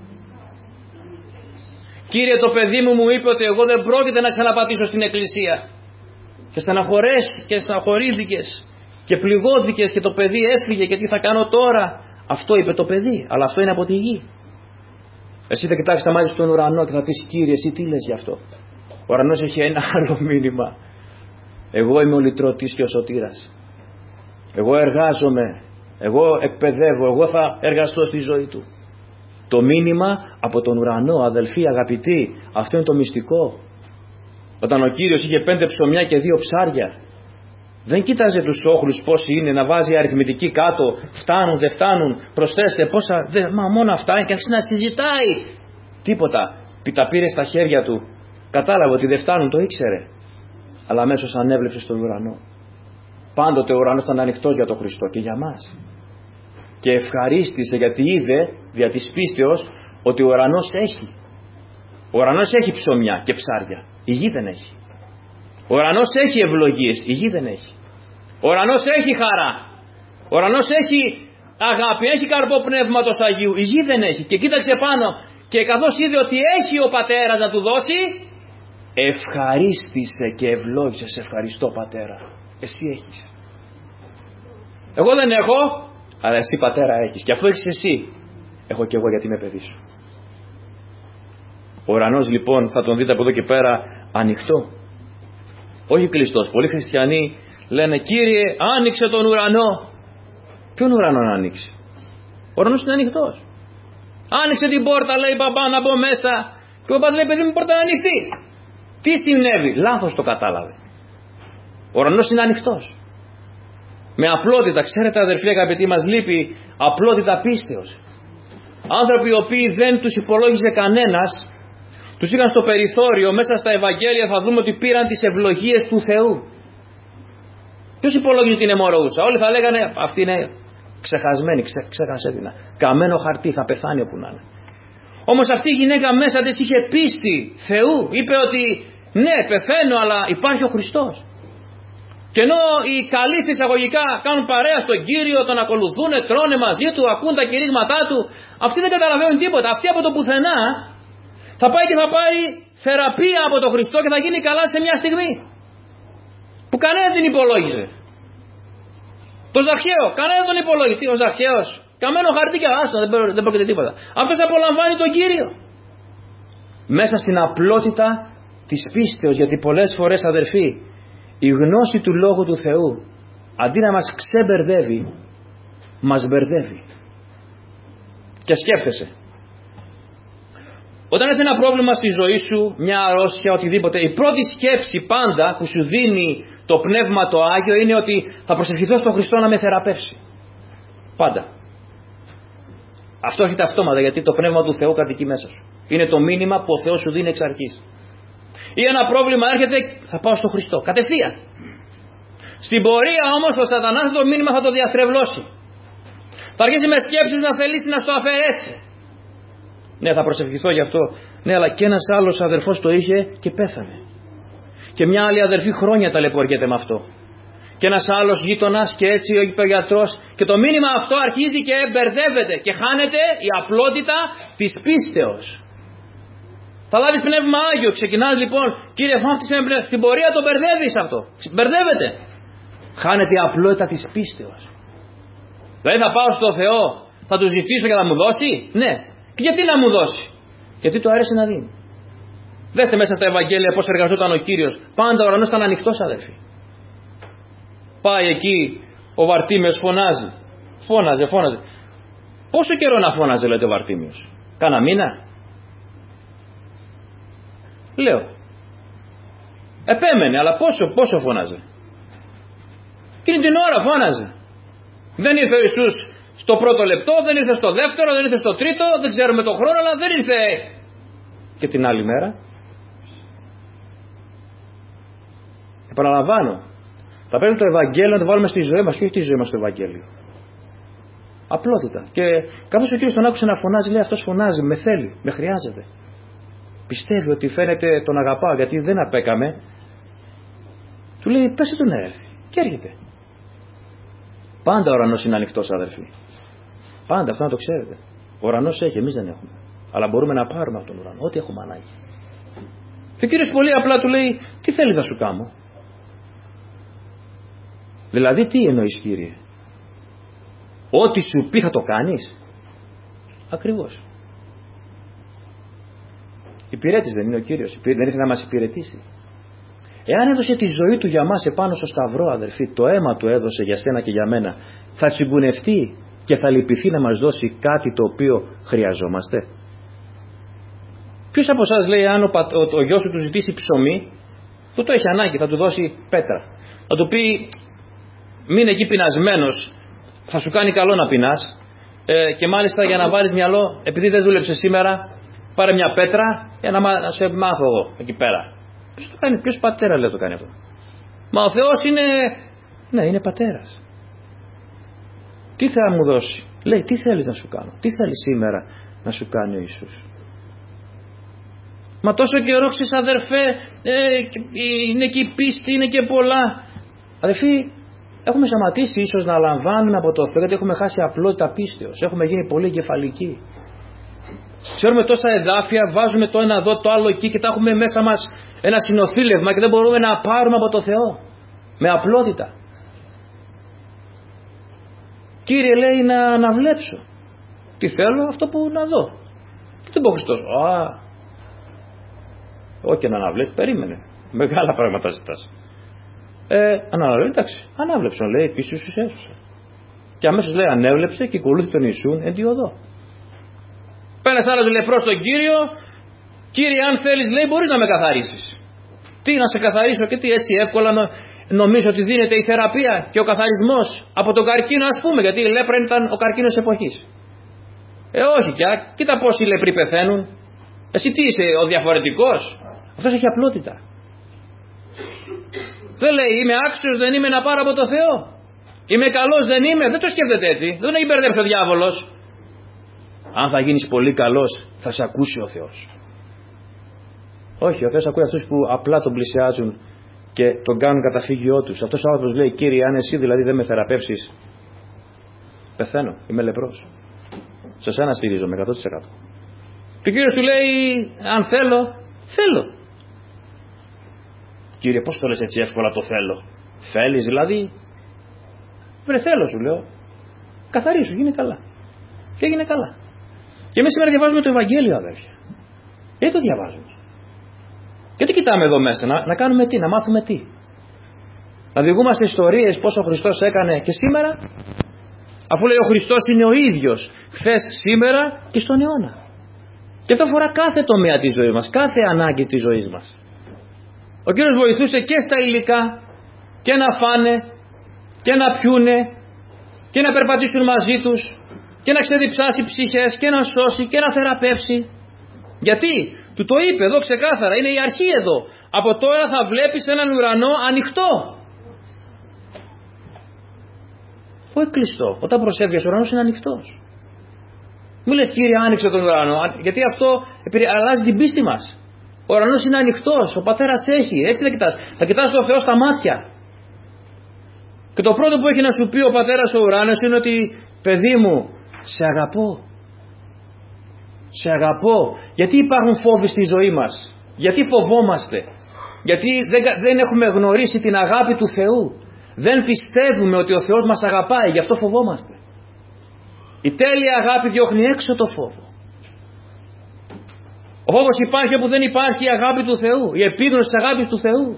Κύριε, το παιδί μου μου είπε ότι εγώ δεν πρόκειται να ξαναπατήσω στην εκκλησία. Και στεναχωρέστηκες και στεναχωρήθηκες και πληγώθηκες και το παιδί έφυγε και τι θα κάνω τώρα. Αυτό είπε το παιδί, αλλά αυτό είναι από τη γη. Εσύ θα κοιτάξεις τα μάτια στον ουρανό και θα πεις, Κύριε, εσύ τι λες γι' αυτό. Ο ουρανός έχει ένα άλλο μήνυμα. Εγώ είμαι ο λυτρωτής και ο σωτήρας. Εγώ εργάζομαι, εγώ εκπαιδεύω, εγώ θα εργαστώ στη ζωή του. Το μήνυμα από τον ουρανό, αδελφοί, αγαπητοί, αυτό είναι το μυστικό. Όταν ο Κύριος είχε πέντε ψωμιά και δύο ψάρια, δεν κοίταζε τους όχλους πόσοι είναι, να βάζει αριθμητική κάτω, φτάνουν, δεν φτάνουν, προσθέστε πόσα, δε, μα μόνο αυτά είναι, και άρχισε να συζητάει. Τίποτα, τα πήρε στα χέρια του, κατάλαβε ότι δεν φτάνουν, το ήξερε. Αλλά αμέσως ανέβλεψε στον ουρανό. Πάντοτε ο ουρανός ήταν ανοιχτός για τον Χριστό και για μας. Και ευχαρίστησε γιατί είδε δια της πίστεως ότι ο ουρανός έχει. Ο ουρανός έχει ψωμιά και ψάρια. Η γη δεν έχει. Ο ουρανός έχει ευλογίες. Η γη δεν έχει. Ο ουρανός έχει χαρά. Ο ουρανός έχει αγάπη. Έχει καρπό πνεύματος Αγίου. Η γη δεν έχει. Και κοίταξε πάνω και καθώς είδε ότι έχει ο Πατέρας να του δώσει, ευχαρίστησε και ευλόγησε. Σε ευχαριστώ, Πατέρα. Εσύ έχεις. Εγώ δεν έχω, αλλά εσύ, Πατέρα, έχεις. Και αφού έχεις εσύ, έχω και εγώ, γιατί είμαι παιδί σου. Ο ουρανός λοιπόν θα τον δείτε από εδώ και πέρα ανοιχτό. Όχι κλειστός. Πολλοί χριστιανοί λένε, Κύριε, άνοιξε τον ουρανό. Ποιον ουρανό να ανοίξει? Ο ουρανός είναι ανοιχτός. Άνοιξε την πόρτα, λέει, παπά, να μπω μέσα. Και ο παπάς λέει, παιδί μου, πόρτα να ανοιχτεί. Τι συνέβη? Λάθος το κατάλαβε. Ο ουρανός είναι ανοιχτός. Με απλότητα, ξέρετε αδερφοί αγαπητοί, μας λείπει απλότητα πίστεως. Άνθρωποι οι οποίοι δεν τους υπολόγιζε κανένας, τους είχαν στο περιθώριο, μέσα στα Ευαγγέλια θα δούμε ότι πήραν τις ευλογίες του Θεού. Ποιος υπολόγιζε την αιμορροούσα? Όλοι θα λέγανε, αυτή είναι ξεχασμένη, ξε, ξέχασε την. Καμένο χαρτί, θα πεθάνει όπου να είναι. Όμως αυτή η γυναίκα μέσα της είχε πίστη Θεού. Είπε ότι ναι, πεθαίνω, αλλά υπάρχει ο Χριστός. Και ενώ οι καλοί εισαγωγικά κάνουν παρέα στον Κύριο, τον ακολουθούν, τρώνε μαζί του, ακούν τα κηρύγματά του, αυτοί δεν καταλαβαίνουν τίποτα. Αυτοί από το πουθενά θα πάει και θα πάρει θεραπεία από τον Χριστό και θα γίνει καλά σε μια στιγμή. Που κανένα δεν υπολόγιζε. Το Ζαχαίο, κανένα τον υπολόγιζε. Ο Ζαχαίος, καμένο χαρτί και άστο, δεν, δεν πρόκειται τίποτα. Αυτός απολαμβάνει τον Κύριο. Μέσα στην απλότητα της πίστεως, γιατί πολλές φορές αδερφοί, η γνώση του Λόγου του Θεού, αντί να μας ξεμπερδεύει, μας μπερδεύει. Και σκέφτεσαι, όταν έρθει ένα πρόβλημα στη ζωή σου, μια αρρώστια, οτιδήποτε, η πρώτη σκέψη πάντα που σου δίνει το Πνεύμα το Άγιο είναι ότι θα προσευχηθώ στον Χριστό να με θεραπεύσει. Πάντα. Αυτό έρχεται αυτόματα, γιατί το Πνεύμα του Θεού κατοικεί μέσα σου. Είναι το μήνυμα που ο Θεός σου δίνει εξ αρχής. Ή ένα πρόβλημα έρχεται, θα πάω στον Χριστό. Κατευθείαν. Στην πορεία όμως ο Σατανάς το μήνυμα θα το διαστρεβλώσει. Θα αρχίσει με σκέψεις να θελήσει να στο αφαιρέσει. Ναι, θα προσευχηθώ γι' αυτό. Ναι, αλλά και ένας άλλος αδερφός το είχε και πέθανε. Και μια άλλη αδερφή χρόνια ταλαιπωριέται με αυτό. Και ένας άλλος γείτονας και έτσι είπε ο γιατρός. Και το μήνυμα αυτό αρχίζει και μπερδεύεται και χάνεται η απλότητα της πίστεως. Θα λάβεις πνεύμα Άγιο. Ξεκινάς λοιπόν, κύριε βάφτισε με πνεύμα. Στην πορεία το μπερδεύεις αυτό. Μπερδεύεται. Χάνεται η απλότητα της πίστεως. Δηλαδή θα πάω στο Θεό, θα του ζητήσω και θα μου δώσει. Ναι. Και γιατί να μου δώσει? Γιατί του άρεσε να δίνει. Δέστε μέσα στα Ευαγγέλια πώς εργαζόταν ο Κύριος. Πάντα ο ουρανός ήταν ανοιχτός, αδερφοί. Πάει εκεί ο Βαρτίμιος, φωνάζει. Φώναζε, φώναζε. Πόσο καιρό να φώναζε, λέτε, ο Βαρτίμιος? Κάνα μήνα? Λέω. Επέμενε, αλλά πόσο, πόσο φώναζε? Εκείνη την ώρα φώναζε. Δεν ήρθε ο Ιησούς στο πρώτο λεπτό, δεν ήρθε στο δεύτερο, δεν ήρθε στο τρίτο, δεν ξέρουμε τον χρόνο, αλλά δεν ήρθε και την άλλη μέρα. Επαναλαμβάνω, θα πρέπει το Ευαγγέλιο να το βάλουμε στη ζωή μας και όχι τη ζωή μας στο Ευαγγέλιο. Απλότητα. Και καθώς ο Κύριος τον άκουσε να φωνάζει, λέει, αυτός φωνάζει, με θέλει, με χρειάζεται. Πιστεύει ότι φαίνεται τον αγαπάω γιατί δεν απέκαμε. Του λέει, πέσε του να έρθει. Και έρχεται. Πάντα ο ουρανός είναι ανοιχτός, αδερφοί. Πάντα, αυτό να το ξέρετε. Ο ουρανός έχει, εμείς δεν έχουμε. Αλλά μπορούμε να πάρουμε αυτόν τον ουρανό, ό,τι έχουμε ανάγκη. Και ο Κύριος πολύ απλά του λέει, τι θέλεις να σου κάνω? Δηλαδή τι εννοείς, Κύριε? Ό,τι σου πει θα το κάνεις? Ακριβώς. Υπηρέτης δεν είναι ο Κύριος? Δεν ήρθε να μας υπηρετήσει? Εάν έδωσε τη ζωή του για μας επάνω στο σταυρό, αδερφοί, το αίμα του έδωσε για σένα και για μένα, θα τσιγκουνευτεί και θα λυπηθεί να μας δώσει κάτι το οποίο χρειαζόμαστε? Ποιος από εσάς λέει, αν ο, ο, ο γιος σου του ζητήσει ψωμί, του το έχει ανάγκη, θα του δώσει πέτρα. Θα του πει, μην εκεί πεινασμένος, θα σου κάνει καλό να πεινάς, ε, και μάλιστα για να βάλεις μυαλό, επειδή δεν δούλεψε σήμερα, πάρε μια πέτρα για να, να σε μάθω εγώ εκεί πέρα. Ποιος το κάνει, ποιος πατέρα λέει το κάνει αυτό? Μα ο Θεός είναι, ναι, είναι πατέρας. Τι θα μου δώσει? Λέει, τι θέλεις να σου κάνω? Τι θέλεις σήμερα να σου κάνει ο Ιησούς? Μα τόσο καιρό, ξέρεις, αδερφέ, ε, είναι και η πίστη, είναι και πολλά. Αδερφοί, έχουμε σταματήσει ίσως να λαμβάνουμε από το Θεό γιατί έχουμε χάσει απλότητα πίστεως. Έχουμε γίνει πολύ εγκεφαλικοί. Ξέρουμε τόσα εδάφια, βάζουμε το ένα εδώ, το άλλο εκεί και τα έχουμε μέσα μας ένα συνοθήλευμα και δεν μπορούμε να πάρουμε από το Θεό. Με απλότητα. Κύριε, λέει, να αναβλέψω. Τι θέλω? Αυτό που να δω. Τι δεν πω Χριστός? Α, όχι να αναβλέψω, περίμενε. Μεγάλα πράγματα ζητάς. Ε, αναβλέψω, εντάξει. Ανάβλεψον, λέει, πίσω σου έσωσε. Και αμέσως λέει, ανέβλεψε και ακολούθησε τον Ιησούν εν τη οδό. Πένας άλλος λέει προς τον Κύριο, Κύριε, αν θέλεις, λέει, μπορείς να με καθαρίσεις. Τι να σε καθαρίσω και τι, έτσι εύκολα νομίζω ότι δίνεται η θεραπεία και ο καθαρισμός από τον καρκίνο, ας πούμε, γιατί η λέπρα ήταν ο καρκίνος εποχής. Ε, όχι πια, κοίτα πόσοι λεπροί πεθαίνουν. Εσύ τι είσαι, ο διαφορετικός? Αυτός έχει απλότητα. Δεν λέει, είμαι άξιος, δεν είμαι να πάρω από το Θεό. Είμαι καλός, δεν είμαι. Δεν το σκέφτεται έτσι. Δεν τον έχει μπερδέψει ο διάβολος. Αν θα γίνεις πολύ καλός, θα σε ακούσει ο Θεός. Όχι, ο Θεός ακούει αυτούς που απλά τον πλησιάζουν και τον κάνουν καταφύγιό τους. Αυτός ο άνθρωπος λέει, Κύριε, αν εσύ δηλαδή δεν με θεραπεύσεις, πεθαίνω, είμαι λεπρός. Σε σένα στηρίζομαι εκατό τοις εκατό. Και ο Κύριος του λέει, αν θέλω, θέλω. Κύριε, πώς το λες έτσι εύκολα το θέλω? Θέλεις δηλαδή? Βρε, θέλω, σου λέω. Καθαρίσου, γίνε καλά. Και έγινε καλά. Και εμείς σήμερα διαβάζουμε το Ευαγγέλιο, αδέρφια. Γιατί το διαβάζουμε? Γιατί κοιτάμε εδώ μέσα, να, να κάνουμε τι, να μάθουμε τι? Να διηγούμαστε ιστορίες πώς ο Χριστός έκανε και σήμερα, αφού λέει ο Χριστός είναι ο ίδιος χθες, σήμερα και στον αιώνα. Και αυτό αφορά κάθε τομέα της ζωής μας, κάθε ανάγκη της ζωής μας. Ο Κύριος βοηθούσε και στα υλικά, και να φάνε, και να πιούνε, και να περπατήσουν μαζί τους, και να ξεδιψάσει ψυχές, και να σώσει, και να θεραπεύσει. Γιατί? Του το είπε εδώ ξεκάθαρα, είναι η αρχή εδώ. Από τώρα θα βλέπεις έναν ουρανό ανοιχτό. Όχι κλειστό. Όταν προσεύγεις ο ουρανός είναι ανοιχτός. Μου λες, Κύριε, άνοιξε τον ουρανό, γιατί αυτό αλλάζει την πίστη μας. Ο ουρανός είναι ανοιχτός, ο Πατέρας έχει, έτσι δεν κοιτάς. Θα κοιτάς τον Θεό στα μάτια. Και το πρώτο που έχει να σου πει ο Πατέρας ο ουράνος είναι ότι παιδί μου, σε αγαπώ. Σε αγαπώ. Γιατί υπάρχουν φόβοι στη ζωή μας? Γιατί φοβόμαστε? Γιατί δεν, δεν έχουμε γνωρίσει την αγάπη του Θεού. Δεν πιστεύουμε ότι ο Θεός μας αγαπάει, γι' αυτό φοβόμαστε. Η τέλεια αγάπη διώχνει έξω το φόβο. Ο φόβος υπάρχει όπου δεν υπάρχει η αγάπη του Θεού, η επίγνωση της αγάπης του Θεού.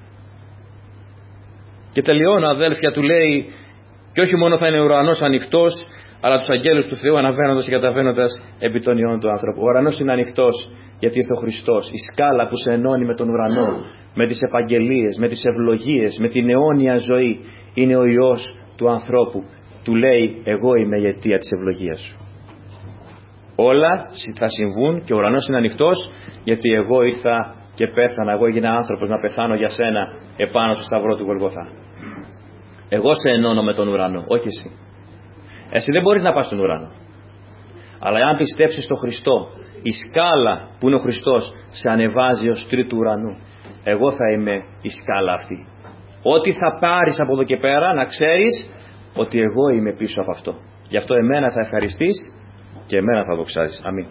Και τελειώνω, αδέλφια, του λέει, και όχι μόνο θα είναι ο ουρανός ανοιχτός, αλλά τους αγγέλους του Θεού αναβαίνοντας και καταβαίνοντας επί των ιών του άνθρωπου. Ο ουρανός είναι ανοιχτός γιατί ήρθε ο Χριστός. Η σκάλα που σε ενώνει με τον ουρανό, με τις επαγγελίες, με τις ευλογίες, με την αιώνια ζωή, είναι ο Υιός του ανθρώπου. Του λέει, εγώ είμαι η αιτία της ευλογίας σου. Όλα θα συμβούν και ο ουρανός είναι ανοιχτός, γιατί εγώ ήρθα και πέθανα, εγώ έγινα άνθρωπος να πεθάνω για σένα επάνω στο σταυρό του Γολγοθά. Εγώ σε ενώνω με τον ουρανό, όχι εσύ. Εσύ δεν μπορείς να πας στον ουρανό. Αλλά αν πιστέψεις στον Χριστό, η σκάλα που είναι ο Χριστός σε ανεβάζει ως τρίτου ουρανού. Εγώ θα είμαι η σκάλα αυτή. Ό,τι θα πάρεις από εδώ και πέρα, να ξέρεις ότι εγώ είμαι πίσω από αυτό. Γι' αυτό εμένα θα ευχαριστείς και εμένα θα δοξάζεις. Αμήν.